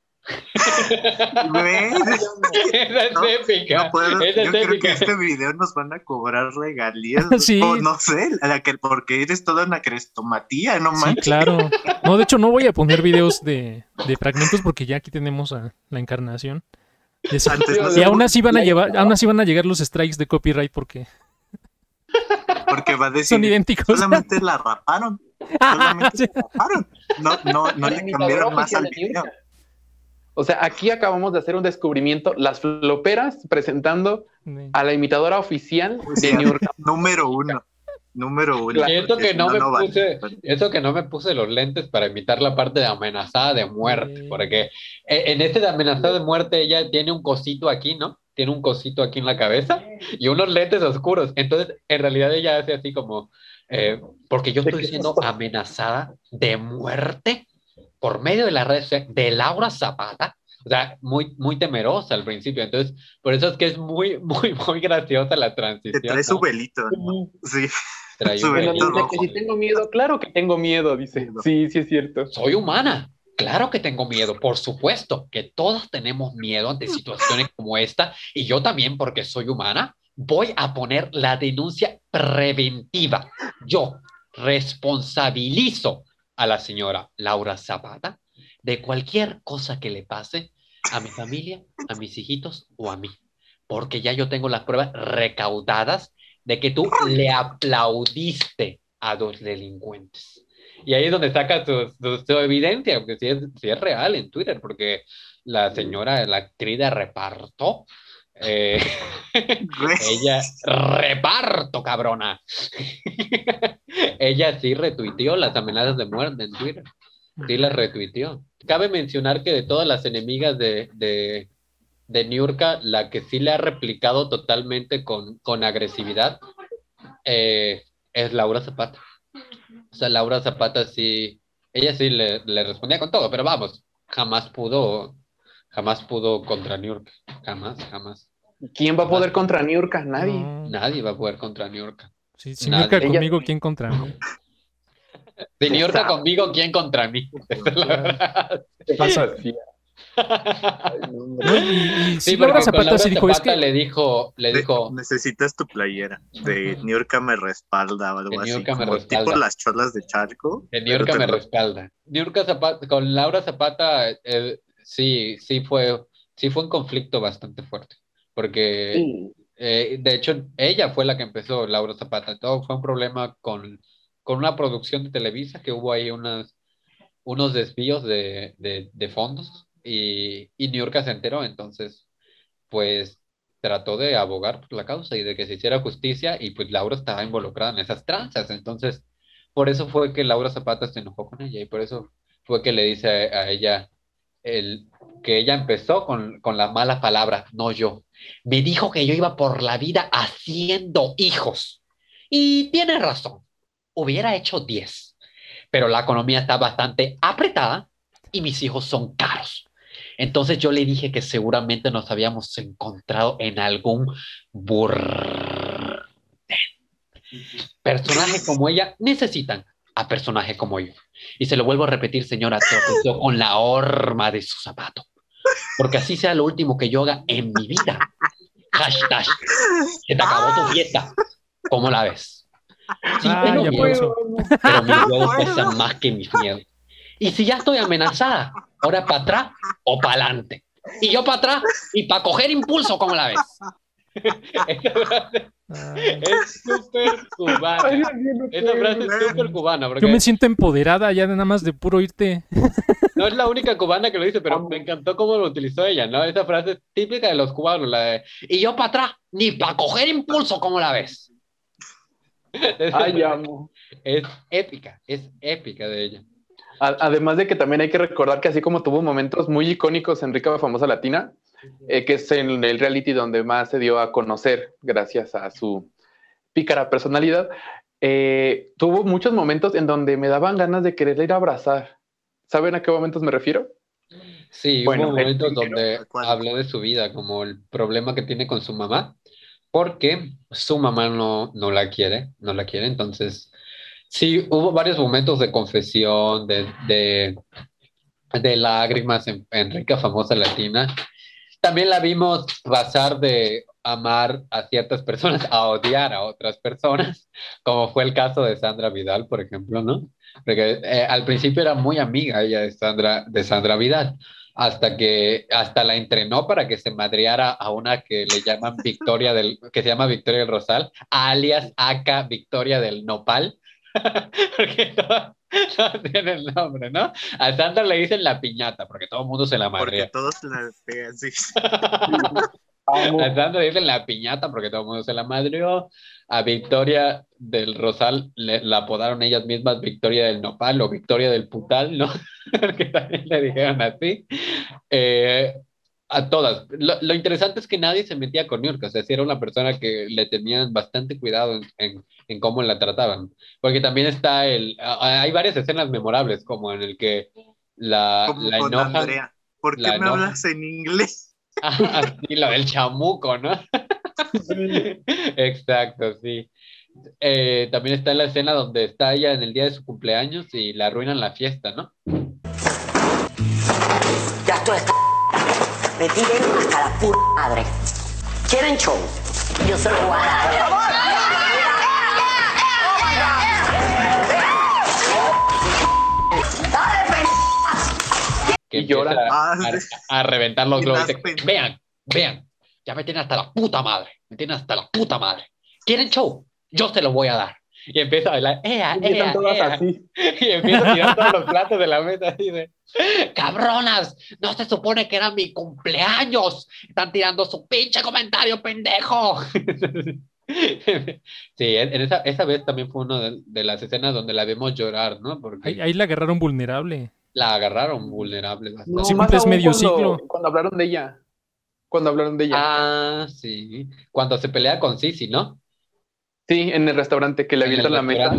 Esa es épica. Yo creo que este video nos van a cobrar regalías. Sí. O no sé, porque eres toda una crestomatía, no manches. Sí, claro. No, de hecho no voy a poner videos de fragmentos porque ya aquí tenemos a la encarnación. Y aún así van a llegar los strikes de copyright porque porque va a decir, Son idénticos. solamente la raparon. Solamente la raparon. No le cambiaron más al video. O sea, aquí acabamos de hacer un descubrimiento. Las floperas presentando a la imitadora oficial de Niurka. Número uno. Siento que no me puse los lentes para imitar la parte de amenazada de muerte, porque en este de amenazada de muerte ella tiene un cosito aquí, ¿no? Tiene un cosito aquí en la cabeza y unos lentes oscuros. Entonces, en realidad ella hace así como, porque yo estoy siendo amenazada de muerte por medio de las redes de Laura Zapata. O sea, muy, muy temerosa al principio. Entonces, por eso es que es muy, muy, muy graciosa la transición. Te trae su velito, ¿no? Sí. Dice que si tengo miedo, claro que tengo miedo, dice. Sí, es cierto. Soy humana, claro que tengo miedo, por supuesto, que todos tenemos miedo ante situaciones como esta, y yo también, porque soy humana, voy a poner la denuncia preventiva. Yo responsabilizo a la señora Laura Zapata de cualquier cosa que le pase a mi familia, a mis hijitos o a mí, porque ya yo tengo las pruebas recaudadas de que tú le aplaudiste a dos delincuentes. Y ahí es donde saca su evidencia, porque sí es real en Twitter, porque la señora, la actriz de reparto, ella, reparto, cabrona. Ella sí retuiteó las amenazas de muerte en Twitter. Sí las retuiteó. Cabe mencionar que de todas las enemigas de Niurka, la que sí le ha replicado totalmente con agresividad es Laura Zapata. O sea, Laura Zapata sí, ella sí le respondía con todo, pero vamos, jamás pudo contra Niurka. Jamás. ¿Quién va a poder contra Niurka? Nadie. No. Nadie va a poder contra Niurka. Sí, si Niurka conmigo, ¿quién contra mí? Si Niurka conmigo, ¿quién contra mí? Esa es la verdad. ¿Qué pasa? Sí, Laura Zapata sí dijo, Zapata le dijo, necesitas tu playera de Niurka me respalda o algo así, como tipo las cholas de Chalco. De Niurka me respalda. Niurka Zapata, con Laura Zapata sí fue un conflicto bastante fuerte, porque de hecho ella fue la que empezó, Laura Zapata. Todo fue un problema con una producción de Televisa, que hubo ahí unos desvíos de fondos. Y Niurka se enteró, entonces pues trató de abogar por la causa y de que se hiciera justicia, y pues Laura estaba involucrada en esas tranzas. Entonces por eso fue que Laura Zapata se enojó con ella, y por eso fue que le dice a ella que ella empezó con la mala palabra, no yo. Me dijo que yo iba por la vida haciendo hijos, y tiene razón, hubiera hecho 10, pero la economía está bastante apretada y mis hijos son caros. Entonces yo le dije que seguramente nos habíamos encontrado en algún personajes como ella necesitan a personajes como yo. Y se lo vuelvo a repetir, señora, yo con la horma de su zapato. Porque así sea lo último que yo haga en mi vida. Hashtag, se te acabó tu fiesta. ¿Cómo la ves? Sí, tengo miedo, pero mis huevos pesan más que mis miedos. Y si ya estoy amenazada, ahora para atrás o para adelante. Y yo para atrás y para coger impulso, ¿cómo la ves? Es súper cubana. Esa frase es súper cubana. Yo me siento empoderada ya nada más de puro irte. No es la única cubana que lo dice, pero me encantó cómo lo utilizó ella, ¿no? Esa frase es típica de los cubanos, la de y yo para atrás, ni para coger impulso, ¿cómo la ves? Ay, amo. Es épica de ella. Además de que también hay que recordar que así como tuvo momentos muy icónicos en Rica Famosa Latina, que es en el reality donde más se dio a conocer gracias a su pícara personalidad, tuvo muchos momentos en donde me daban ganas de querer ir a abrazar. ¿Saben a qué momentos me refiero? Sí, bueno, hubo momentos donde habló de su vida, como el problema que tiene con su mamá, porque su mamá no la quiere, entonces sí, hubo varios momentos de confesión, de lágrimas en Rica Famosa Latina. También la vimos pasar de amar a ciertas personas a odiar a otras personas, como fue el caso de Sandra Vidal, por ejemplo, ¿no? Porque al principio era muy amiga ella de Sandra Vidal, hasta la entrenó para que se madreara a una que le llaman que se llama Victoria del Rosal, alias Aka Victoria del Nopal, porque todos tienen el nombre, ¿no? A Sandra le dicen la piñata, porque todo el mundo se la madrea. Porque todos la pegan, sí. A Sandra le dicen la piñata, porque todo el mundo se la madreó. A Victoria del Rosal la apodaron ellas mismas Victoria del Nopal o Victoria del Putal, ¿no? Que también le dijeron así. A todas. Lo interesante es que nadie se metía con Niurka, o sea, sí era una persona que le tenían bastante cuidado en cómo la trataban. Porque también está hay varias escenas memorables, como en el que Como la con enojan. Andrea. ¿Por qué me hablas en inglés? Sí, lo del chamuco, ¿no? Exacto, sí. También está la escena donde está ella en el día de su cumpleaños y la arruinan la fiesta, ¿no? Ya estoy me tiren hasta la puta madre. ¿Quieren show? Yo se lo voy a dar. Que y llora a reventar los globos. Vean, ya me tienen hasta la puta madre. ¿Quieren show? Yo se lo voy a dar. Y empieza a bailar, así. Y empieza a tirar todos los platos de la mesa así de, cabronas, no se supone que era mi cumpleaños, están tirando su pinche comentario, pendejo. Sí, esa vez también fue una de las escenas donde la vimos llorar, ¿no? Porque ahí la agarraron vulnerable. la agarraron vulnerable bastante. No, Si más cumples aún medio siglo. Cuando hablaron de ella. Ah, sí. Cuando se pelea con Sisi, ¿no? Sí, en el restaurante que le avientan la mesa.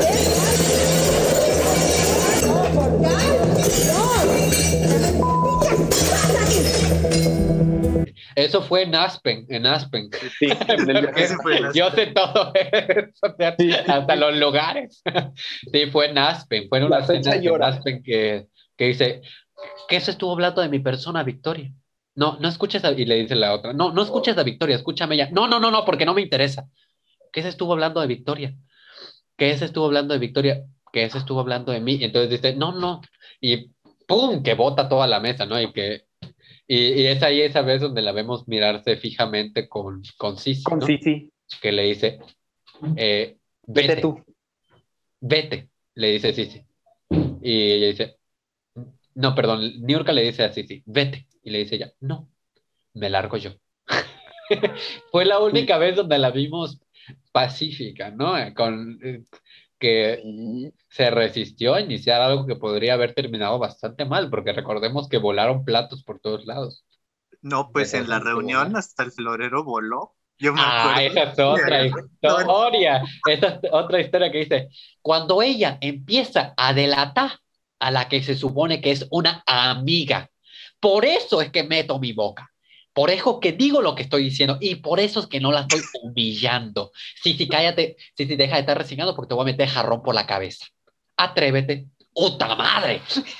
Eso fue en Aspen. Sí, en el viaje. Yo sé todo eso, Sí. hasta los lugares. Sí, fue en Aspen. Fue en una escena en Aspen que dice, ¿qué se estuvo hablando de mi persona, Victoria? No escuches y le dice la otra, no escuches a Victoria, escúchame ella. No, porque no me interesa. ¿Qué se estuvo hablando de Victoria? ¿Qué se estuvo hablando de Victoria? ¿Qué se estuvo hablando de mí? Entonces dice, no. Y ¡pum! Que bota toda la mesa, ¿no? Y es ahí esa vez donde la vemos mirarse fijamente con Sisi, ¿no? Con Sisi. Que le dice, vete tú. Vete, le dice Sisi. Y ella dice, no, perdón, Niurka le dice a Sisi, vete. Y le dice ella, no, me largo yo. Fue la única vez donde la vimos pacífica, ¿no? Que se resistió a iniciar algo que podría haber terminado bastante mal, porque recordemos que volaron platos por todos lados. No, pues en la reunión hasta el florero voló. Yo me acuerdo. Esa es otra historia. Esa es otra historia que dice, cuando ella empieza a delatar a la que se supone que es una amiga, por eso es que meto mi boca. Por eso que digo lo que estoy diciendo y por eso es que no la estoy humillando. Sí, cállate. Sí, deja de estar resignando porque te voy a meter jarrón por la cabeza. Atrévete. ¡Puta madre!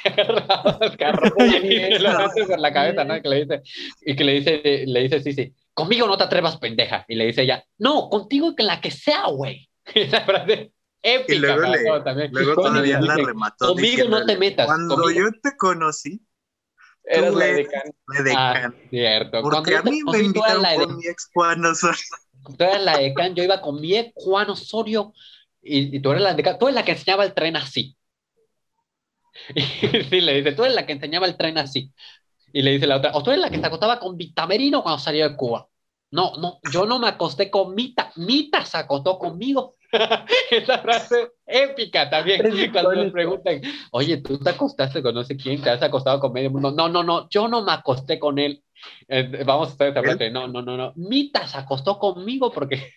Y lo mete por la cabeza, ¿no? Que le dice, sí, conmigo no te atrevas, pendeja. Y le dice ella, no, contigo que la que sea, güey. Esa frase épica. Y luego todavía la remató. Conmigo no te metas. Cuando yo te conocí, eras la decán. Cierto. Porque a mí me invitaron con mi ex Juan Osorio. Tú eras la decán, yo iba con mi ex Juan Osorio y tú eras la decán. Tú eres la que enseñaba el tren así. Y sí, le dice, tú eres la que enseñaba el tren así. Y le dice la otra, o tú eres la que se acostaba con Vitamerino cuando salió de Cuba. No, yo no me acosté con Mita. Mita se acostó conmigo. Esa frase épica también. Cuando me preguntan, oye, ¿tú te acostaste con no sé quién? ¿Te has acostado con medio mundo? No, yo no me acosté con él. Vamos a hacer esta frase. No. Mita se acostó conmigo porque...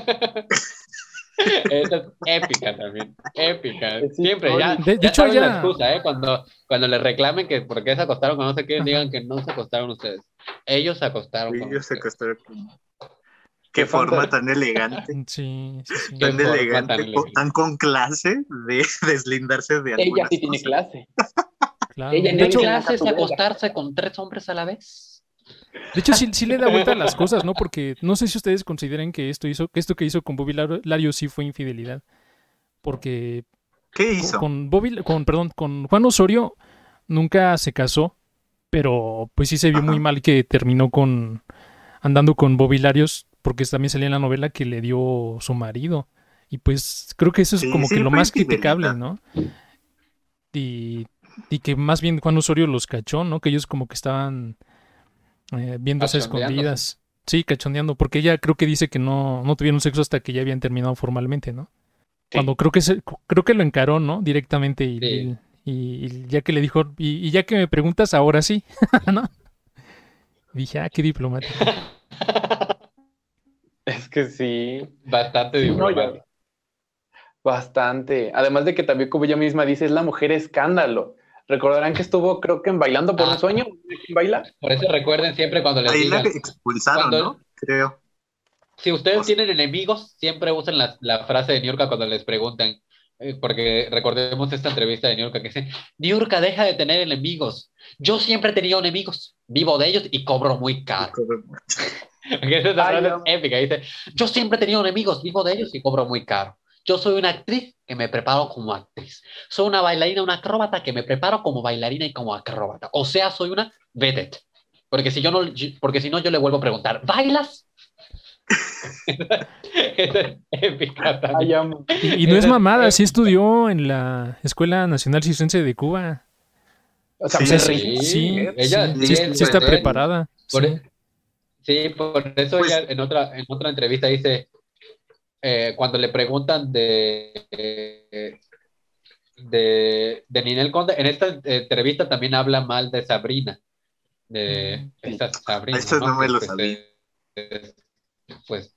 Esa es épica también. Épica. Siempre, ya. De hecho, saben la excusa, ¿eh? Cuando le reclamen que por qué se acostaron con no sé quién, digan que no se acostaron ustedes. Ellos se acostaron con ellos se acostaron con... Qué forma tan elegante. Sí. Tan elegante, tan con clase de deslindarse de algunas Ella sí tiene cosas. Clase. Claro. Ella tiene clase es acostarse con 3 hombres a la vez. De hecho, sí le da vuelta a las cosas, ¿no? Porque no sé si ustedes consideran que esto que hizo con Bobby Lario sí fue infidelidad. Porque... ¿Qué hizo? Con Juan Osorio nunca se casó pero pues sí se vio muy mal que terminó andando con Bobby Larios, porque también salía en la novela que le dio su marido. Y pues creo que eso es como que lo más criticable, ¿no? Y que más bien Juan Osorio los cachó, ¿no? Que ellos como que estaban viéndose escondidas. Sí, cachondeando, porque ella creo que dice que no tuvieron sexo hasta que ya habían terminado formalmente, ¿no? Sí. Cuando creo que lo encaró, ¿no? Directamente y ya que le dijo, y ya que me preguntas, ahora sí, ¿no? Dije, qué diplomático. Es que sí. Bastante diplomático. Bastante. Además de que también, como ella misma dice, es la mujer escándalo. Recordarán que estuvo, creo que en Bailando por un Sueño. ¿Quién baila? Por eso recuerden siempre cuando les digan. Ahí la expulsaron, ¿no? Creo. Si ustedes tienen enemigos, siempre usen la frase de Niurka cuando les preguntan. Porque recordemos esta entrevista de Niurka que dice: Niurka, deja de tener enemigos. Yo siempre he tenido enemigos. Vivo de ellos y cobro muy caro. Esa frase es épica. Dice: yo siempre he tenido enemigos. Vivo de ellos y cobro muy caro. Yo soy una actriz que me preparo como actriz. Soy una bailarina, una acróbata que me preparo como bailarina y como acróbata. O sea, soy una vedette. Porque si no, yo le vuelvo a preguntar: ¿bailas? Es épica también. Y no es mamada, sí estudió en la Escuela Nacional Circense de Cuba. O sea, sí, ella sí está preparada. Por eso ella en otra entrevista dice, cuando le preguntan de Ninel Conde, en esta entrevista también habla mal de Sabrina. De esa Sabrina. Eso no me lo sabía. Pues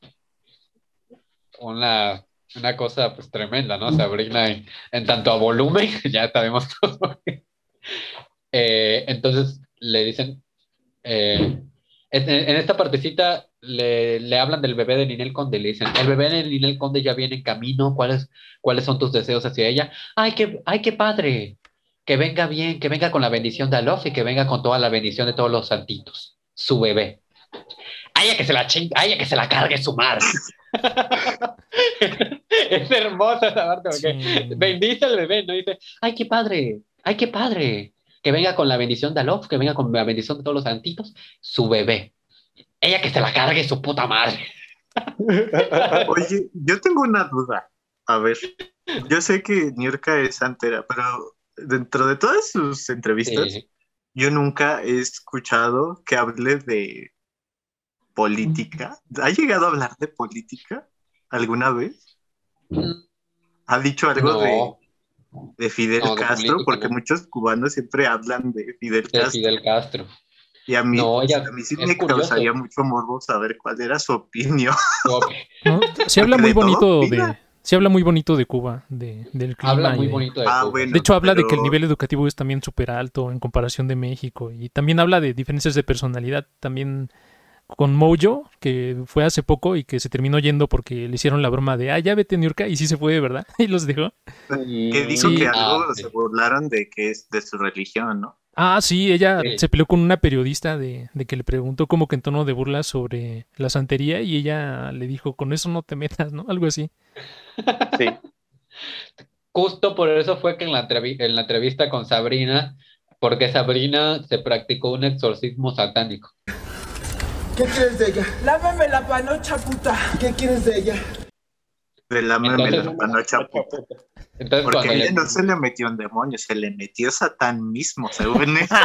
una cosa pues tremenda, ¿no? Sabrina en tanto a volumen, ya sabemos todo. Entonces le dicen, en esta partecita le hablan del bebé de Ninel Conde, le dicen: el bebé de Ninel Conde ya viene en camino, ¿cuáles son tus deseos hacia ella? ¡Ay, qué padre! Que venga bien, que venga con la bendición de Alof y que venga con toda la bendición de todos los santitos, su bebé. ¡Ay, que se la cargue su madre! Es hermosa esa parte porque bendice al bebé, ¿no? Dice: ¡ay, qué padre! ¡Ay, qué padre! Que venga con la bendición de Alof, que venga con la bendición de todos los santitos, su bebé. Ella que se la cargue su puta madre. Oye, yo tengo una duda. A ver, yo sé que Niurka es santera, pero dentro de todas sus entrevistas, yo nunca he escuchado que hable de política. ¿Ha llegado a hablar de política alguna vez? ¿Ha dicho algo de Fidel Castro? Porque muchos cubanos siempre hablan de Fidel Castro. Y a mí sí me causaría mucho morbo saber cuál era su opinión. No, se habla muy bonito de Cuba, del clima. Habla muy bonito de Cuba. Bueno, de hecho, habla de que el nivel educativo es también súper alto en comparación de México. Y también habla de diferencias de personalidad. También con Mojo, que fue hace poco y que se terminó yendo porque le hicieron la broma de: ya vete, Niurka, y sí se fue de verdad. Y los dejó. Que dijo que algo se burlaron de que es de su religión, ¿no? Sí, ella se peleó con una periodista de que le preguntó como que en tono de burla sobre la santería y ella le dijo: con eso no te metas, ¿no? Algo así. Sí. Justo por eso fue que en la entrevista con Sabrina, porque Sabrina se practicó un exorcismo satánico. ¿Qué quieres de ella? Lávame la panocha, puta. ¿Qué quieres de ella? De lámame la panocha, puta. Entonces, porque a ella no se le metió un demonio, se le metió Satán mismo, según eso.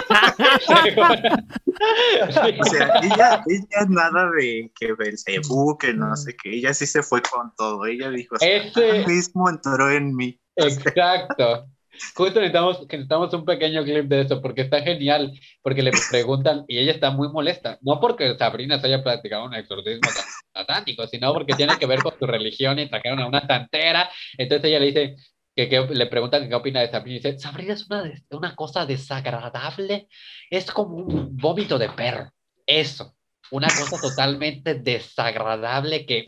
O sea, ella nada de que Belcebú, que no sé qué, ella sí se fue con todo. Ella dijo: Satán mismo entró en mí. Exacto. Justo necesitamos un pequeño clip de eso, porque está genial, porque le preguntan y ella está muy molesta, no porque Sabrina se haya practicado un exorcismo satánico, sino porque tiene que ver con su religión y trajeron a una santera. Entonces ella le dice, que le preguntan qué opina de Sabrina, y dice: Sabrina es una cosa desagradable, es como un vómito de perro, eso. Una cosa totalmente desagradable que...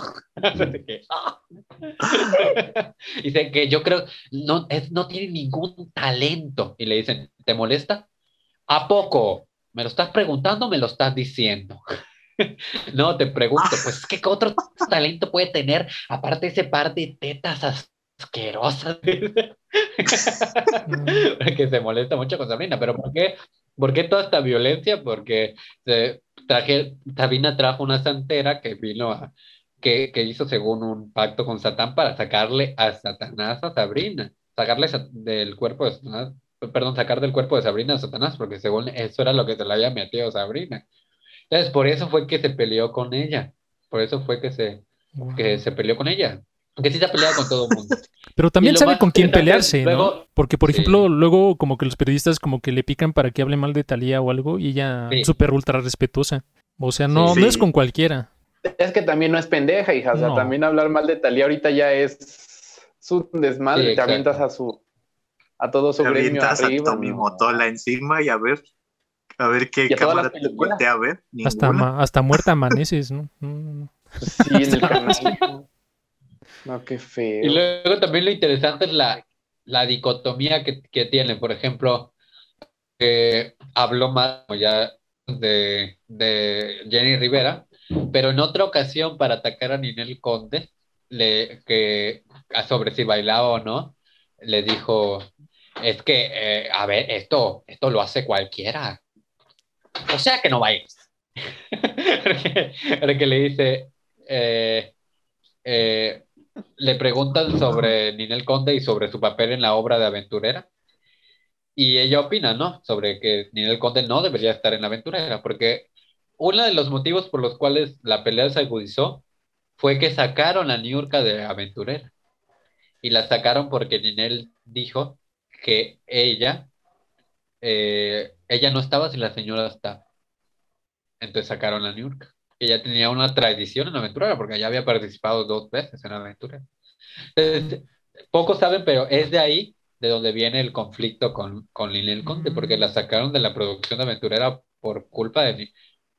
Dice que yo creo no tiene ningún talento. Y le dicen: ¿te molesta? ¿A poco? ¿Me lo estás preguntando o me lo estás diciendo? No, te pregunto, pues ¿qué otro talento puede tener aparte de ese par de tetas asquerosas? Que se molesta mucho con Sabrina. ¿Pero por qué? ¿Por qué toda esta violencia? Porque Sabina trajo una santera que vino que hizo según un pacto con Satán para sacarle a Satanás a Sabrina, del cuerpo de Satanás, perdón, sacar del cuerpo de Sabrina a Satanás, porque según eso era lo que se le había metido a Sabrina. Entonces, por eso fue que se peleó con ella, por eso fue que se peleó con ella, aunque sí se ha peleado con todo el mundo. Pero también sabe con quién pelearse, luego, ¿no? Porque, por ejemplo, luego como que los periodistas como que le pican para que hable mal de Thalía o algo y ella súper ultra respetuosa. O sea, no es con cualquiera. Es que también no es pendeja, hija. O sea, también hablar mal de Thalía ahorita ya es su desmadre. Te avientas a todo su gremio arriba. Te avientas a Tommy Motola encima y a ver qué cámara te voltea a ver. Hasta muerta amaneces, ¿no? Sí, en el canal. No, qué feo. Y luego también lo interesante es la dicotomía que tienen. Por ejemplo, habló más ya de Jenny Rivera, pero en otra ocasión para atacar a Ninel Conde, sobre si bailaba o no, le dijo, es que, a ver, esto lo hace cualquiera. O sea que no bailes. porque le dice, le preguntan sobre Ninel Conde y sobre su papel en la obra de Aventurera. Y ella opina, ¿no? Sobre que Ninel Conde no debería estar en la Aventurera, porque uno de los motivos por los cuales la pelea se agudizó fue que sacaron a Niurka de Aventurera. Y la sacaron porque Ninel dijo que ella no estaba si la señora está. Entonces sacaron a Niurka. Ella tenía una tradición en Aventurera, porque ella había participado 2 veces en Aventurera. Entonces, pocos saben, pero es de ahí de donde viene el conflicto con Ninel Conde, porque la sacaron de la producción de Aventurera por culpa de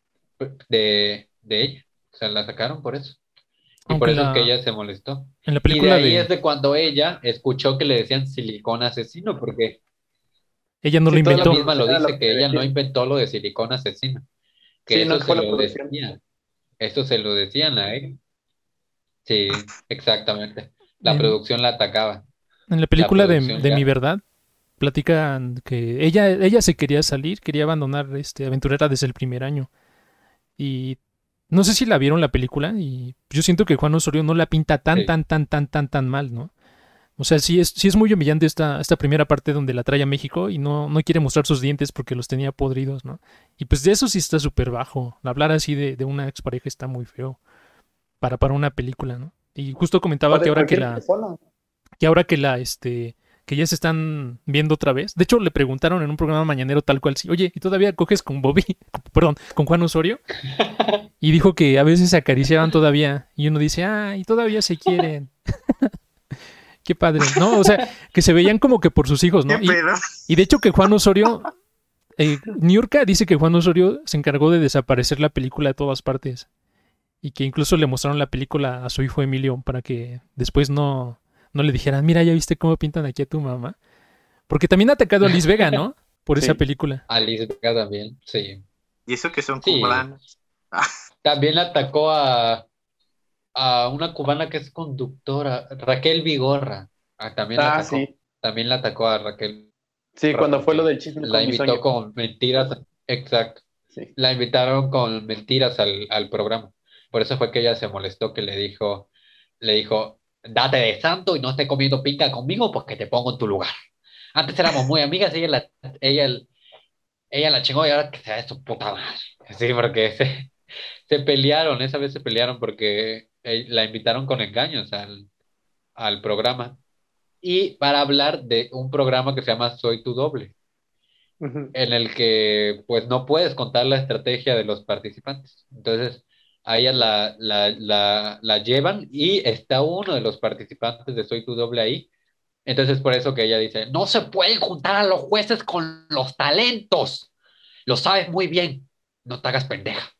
ella. O sea, la sacaron por eso. Y por eso es que ella se molestó. En la película y de ahí es de cuando ella escuchó que le decían silicón asesino, porque ella no lo inventó. Ella misma lo dice, que ella no inventó lo de silicón asesino. Que eso se lo decían. Eso se lo decían a él. Sí, exactamente. La producción la atacaba. En la película de Mi Verdad, platican que ella se quería salir, quería abandonar Aventurera desde el primer año. Y no sé si la vieron la película, y yo siento que Juan Osorio no la pinta tan mal, ¿no? O sea, sí es muy humillante esta primera parte donde la trae a México y no quiere mostrar sus dientes porque los tenía podridos, ¿no? Y pues de eso sí está súper bajo. Hablar así de una expareja está muy feo para una película, ¿no? Y justo comentaba que ahora que ya se están viendo otra vez. De hecho, le preguntaron en un programa mañanero tal cual, sí, oye, ¿y todavía coges con con Juan Osorio? Y dijo que a veces se acariciaban todavía. Y uno dice, y todavía se quieren. Qué padre, ¿no? O sea, que se veían como que por sus hijos, ¿no? Y de hecho que Juan Osorio, Niurka dice que Juan Osorio se encargó de desaparecer la película de todas partes. Y que incluso le mostraron la película a su hijo Emilio para que después no le dijeran, mira, ¿ya viste cómo pintan aquí a tu mamá? Porque también ha atacado a Liz Vega, ¿no? Por esa película. A Liz Vega también, sí. Y eso que son cubanos. También atacó a una cubana que es conductora, Raquel Vigorra. También la atacó a Raquel. Sí, cuando fue lo del chisme. La invitó con mentiras. Exacto. Sí. La invitaron con mentiras al programa. Por eso fue que ella se molestó, que le dijo, date de santo y no esté comiendo pinga conmigo porque te pongo en tu lugar. Antes éramos muy amigas y ella la chingó y ahora que se da su puta madre. Sí, porque se pelearon, esa vez se pelearon porque la invitaron con engaños al programa. Y para hablar de un programa que se llama Soy tu doble, en el que pues no puedes contar la estrategia de los participantes. Entonces a ella la llevan y está uno de los participantes de Soy tu doble ahí. Entonces por eso que ella dice, no se pueden juntar a los jueces con los talentos. Lo sabes muy bien. No te hagas pendeja.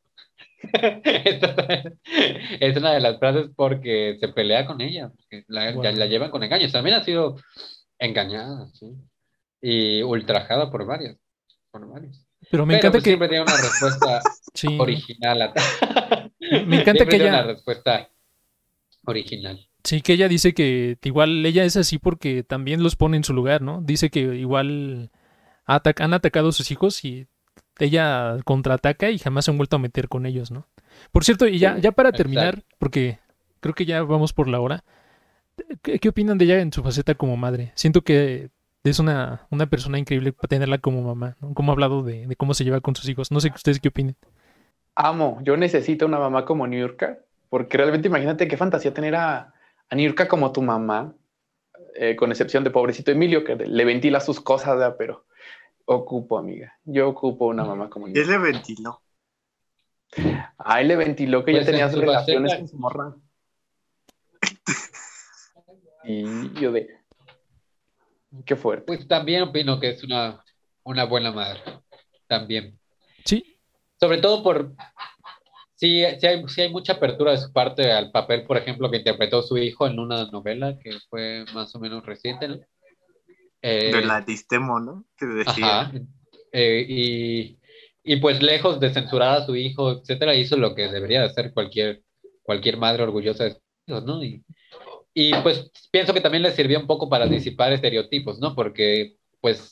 Es una de las frases porque se pelea con ella. La llevan con engaños. También ha sido engañada, ¿sí? Y ultrajada por varios. Pero me encanta que siempre tiene una respuesta original. Me encanta que ella una respuesta original. Sí, que ella dice que igual ella es así porque también los pone en su lugar, ¿no? Dice que igual han atacado a sus hijos y ella contraataca y jamás se han vuelto a meter con ellos, ¿no? Por cierto, y ya para terminar, porque creo que ya vamos por la hora, ¿qué opinan de ella en su faceta como madre? Siento que es una persona increíble para tenerla como mamá, ¿no? Cómo ha hablado de cómo se lleva con sus hijos. No sé ustedes qué opinen. Yo necesito una mamá como Niurka, porque realmente imagínate qué fantasía tener a Niurka como tu mamá, con excepción de pobrecito Emilio, que le ventila sus cosas, ¿verdad? Pero amiga, yo ocupo una mamá como Niurka. ¿Qué le ventiló? Él le ventiló que Pues ya tenía en su relaciones faceta. con su morra. Y yo qué fuerte. Pues también opino que es una buena madre. También. Sí. Sobre todo sí hay mucha apertura de su parte al papel, por ejemplo, que interpretó su hijo en una novela que fue más o menos reciente, ¿no? De la Distemo, ¿no? Que decía. Ajá. Y pues lejos de censurar a su hijo, etcétera, hizo lo que debería de hacer cualquier madre orgullosa de sus hijos, ¿no? Y pues pienso que también le sirvió un poco para disipar estereotipos, ¿no? Porque pues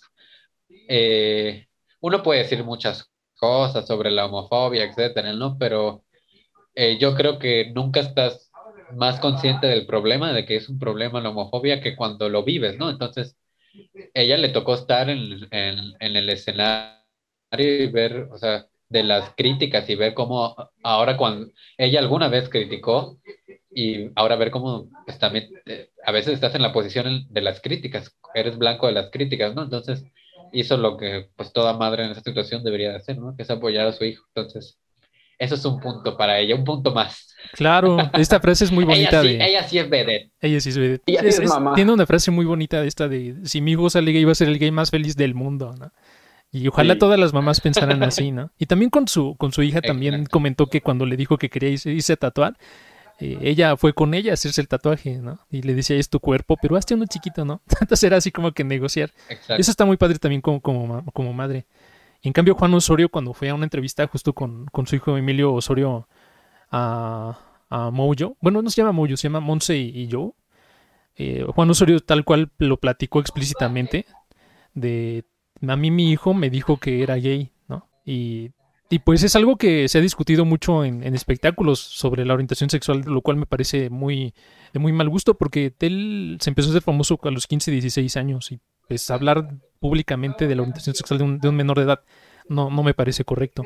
uno puede decir muchas cosas sobre la homofobia, etcétera, ¿no? Pero yo creo que nunca estás más consciente del problema, de que es un problema la homofobia, que cuando lo vives, ¿no? Entonces, ella le tocó estar en el escenario y ver, o sea, de las críticas y ver cómo ahora cuando ella alguna vez criticó y ahora ver cómo pues, también a veces estás en la posición de las críticas, eres blanco de las críticas, ¿no? Entonces hizo lo que pues toda madre en esa situación debería de hacer, ¿no? Que es apoyar a su hijo. Entonces, eso es un punto para ella, un punto más. Claro, esta frase es muy bonita. Ella sí es vedette. Ella sí es vedette. Ella sí es mamá. Tiene una frase muy bonita de esta de si mi hijo sale gay va a ser el gay más feliz del mundo, ¿no? Y ojalá todas las mamás pensaran así, ¿no? Y también con su hija también Exacto. comentó que cuando le dijo que quería irse a tatuar, ella fue con ella a hacerse el tatuaje, ¿no? Y le decía, es tu cuerpo, pero hazte uno chiquito, ¿no? Entonces era así como que negociar. Exacto. Eso está muy padre también como madre. Y en cambio, Juan Osorio, cuando fue a una entrevista justo con su hijo Emilio Osorio a Mojo, bueno, no se llama Mojo, se llama Monse y Joe. Juan Osorio tal cual lo platicó explícitamente de a mí mi hijo me dijo que era gay, ¿no? Y pues es algo que se ha discutido mucho en espectáculos sobre la orientación sexual, lo cual me parece de muy mal gusto, porque él se empezó a hacer famoso a los 15, 16 años y pues hablar públicamente de la orientación sexual de un menor de edad no me parece correcto.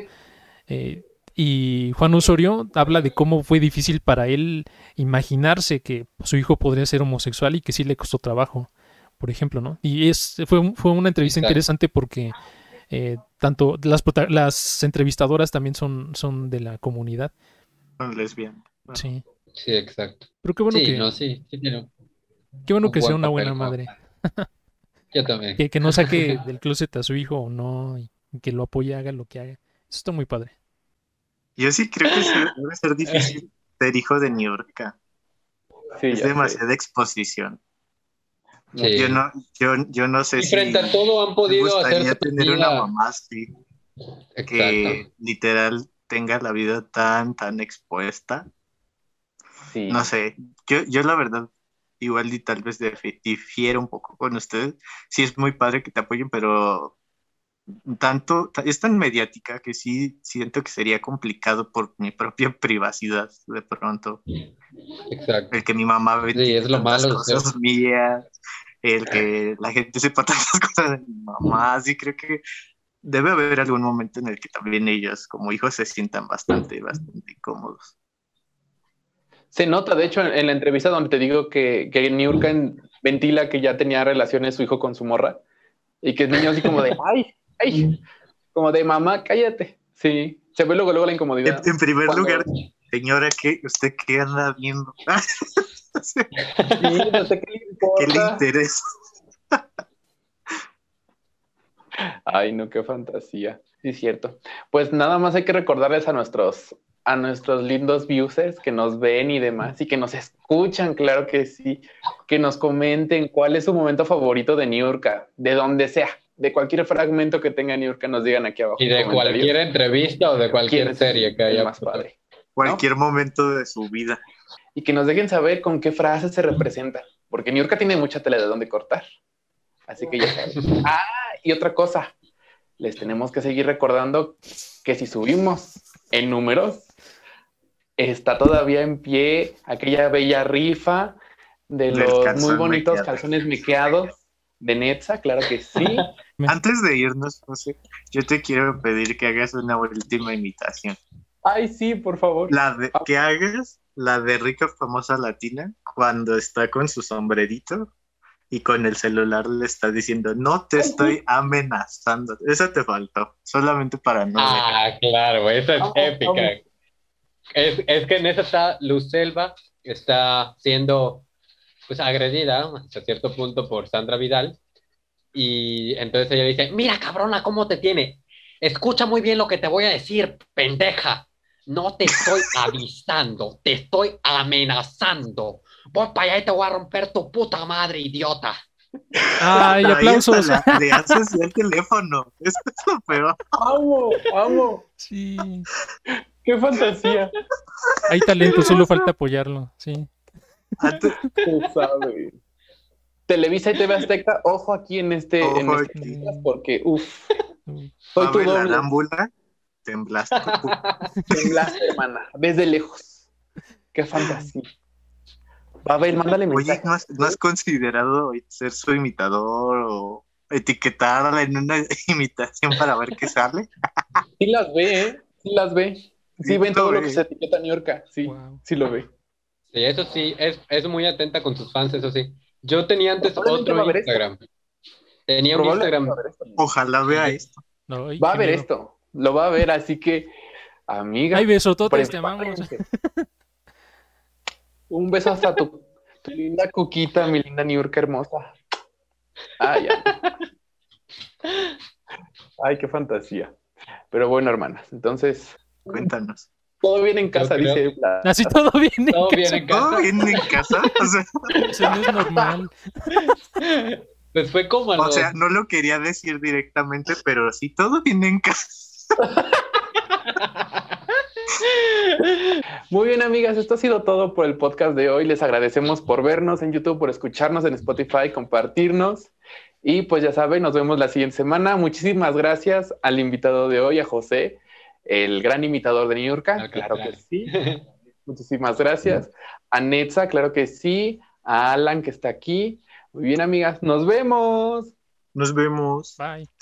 Y Juan Osorio habla de cómo fue difícil para él imaginarse que su hijo podría ser homosexual y que sí le costó trabajo, por ejemplo, ¿no? Y fue una entrevista Exacto. interesante porque tanto las entrevistadoras también son de la comunidad. Son lesbianas. Bueno. Sí. Sí, exacto. Pero qué bueno sí tiene qué bueno un que sea buen una papel buena como madre. Yo también. Que no saque del closet a su hijo o no, y que lo apoye, haga lo que haga. Eso está muy padre. Yo sí creo que debe ser difícil ser hijo de Niurka. Sí, Es demasiada exposición. Sí. Yo no sé Y si frente a todo han me podido gustaría hacer su tener una vida. mamá así, Exacto. que literal tenga la vida tan expuesta. Sí. No sé, yo la verdad, igual y tal vez difiero un poco con ustedes. Sí es muy padre que te apoyen, pero es tan mediática que sí siento que sería complicado por mi propia privacidad de pronto. Exacto. El que mi mamá Sí, ventile es lo tantas malo de cosas mías, el que la gente sepa tantas cosas de mi mamá. Sí creo que debe haber algún momento en el que también ellos como hijos se sientan bastante incómodos. Se nota, de hecho, en la entrevista donde te digo que Niurka ventila que ya tenía relaciones su hijo con su morra y que el niño así como de, ay, como de mamá, cállate. Sí, se ve luego la incomodidad. En primer lugar, señora, ¿usted qué anda viendo? Sí, no sé qué le importa. ¿Qué le interesa? Ay, no, qué fantasía. Sí, es cierto. Pues nada más hay que recordarles a nuestros lindos viewers que nos ven y demás y que nos escuchan, claro que sí, que nos comenten cuál es su momento favorito de Niurka, de donde sea, de cualquier fragmento que tenga Niurka, nos digan aquí abajo. Y de cualquier entrevista o de cualquier serie que haya. Más padre. Cualquier momento de su vida. Y que nos dejen saber con qué frase se representa, porque Niurka tiene mucha tela de dónde cortar. Así que ya saben. Y otra cosa, les tenemos que seguir recordando que si subimos en números, está todavía en pie aquella bella rifa de los muy bonitos calzones mequeados de Netza, claro que sí. Antes de irnos, José, yo te quiero pedir que hagas una última imitación. Ay, sí, por favor. Que hagas la de rica famosa latina cuando está con su sombrerito y con el celular le está diciendo, no te estoy amenazando. Esa te faltó, solamente para no ver. Claro, esa es épica. Es que en esa está Luz Selva, está siendo pues agredida hasta cierto punto por Sandra Vidal, y entonces ella dice, mira cabrona, ¿cómo te tiene? Escucha muy bien lo que te voy a decir, pendeja. No te estoy avisando, te estoy amenazando. Voy para allá y te voy a romper tu puta madre, idiota. ¡Ay, aplausos! Le haces el teléfono. Eso es lo peor. Amo. Sí. ¡Qué fantasía! Hay talento, solo falta apoyarlo, sí. Televisa y TV Azteca, ojo aquí en este podcast, porque soy tu doble. La lámbula, temblaste, hermana, desde lejos. ¡Qué fantasía! Babel, mándale mensaje. Oye, ¿no has considerado ser su imitador o etiquetarla en una imitación para ver qué sale? Sí las ve, ¿eh? Sí las ve. Sí ven todo lo que se etiqueta New York. Sí, sí lo ve. Sí, eso sí, es muy atenta con sus fans, eso sí. Yo tenía antes otro Instagram. Tenía un Instagram. Ojalá vea esto. No, va a ver esto. Lo va a ver, así que, amiga. Ay, besototes, te amamos. Un beso hasta tu linda cuquita, mi linda New York hermosa. Ay, ay, qué fantasía. Pero bueno, hermanas, entonces. Cuéntanos. Todo bien en casa, dice. Así todo bien en casa. ¿Todo bien en casa? O sea, eso no es normal. Pues fue como o sea, no lo quería decir directamente, pero sí, todo bien en casa. Muy bien, amigas, esto ha sido todo por el podcast de hoy. Les agradecemos por vernos en YouTube, por escucharnos en Spotify, compartirnos. Y pues ya saben, nos vemos la siguiente semana. Muchísimas gracias al invitado de hoy, a José, el gran imitador de New York. Claro que sí. Muchísimas gracias. A Netza, claro que sí. A Alan, que está aquí. Muy bien, amigas. Nos vemos. Nos vemos. Bye.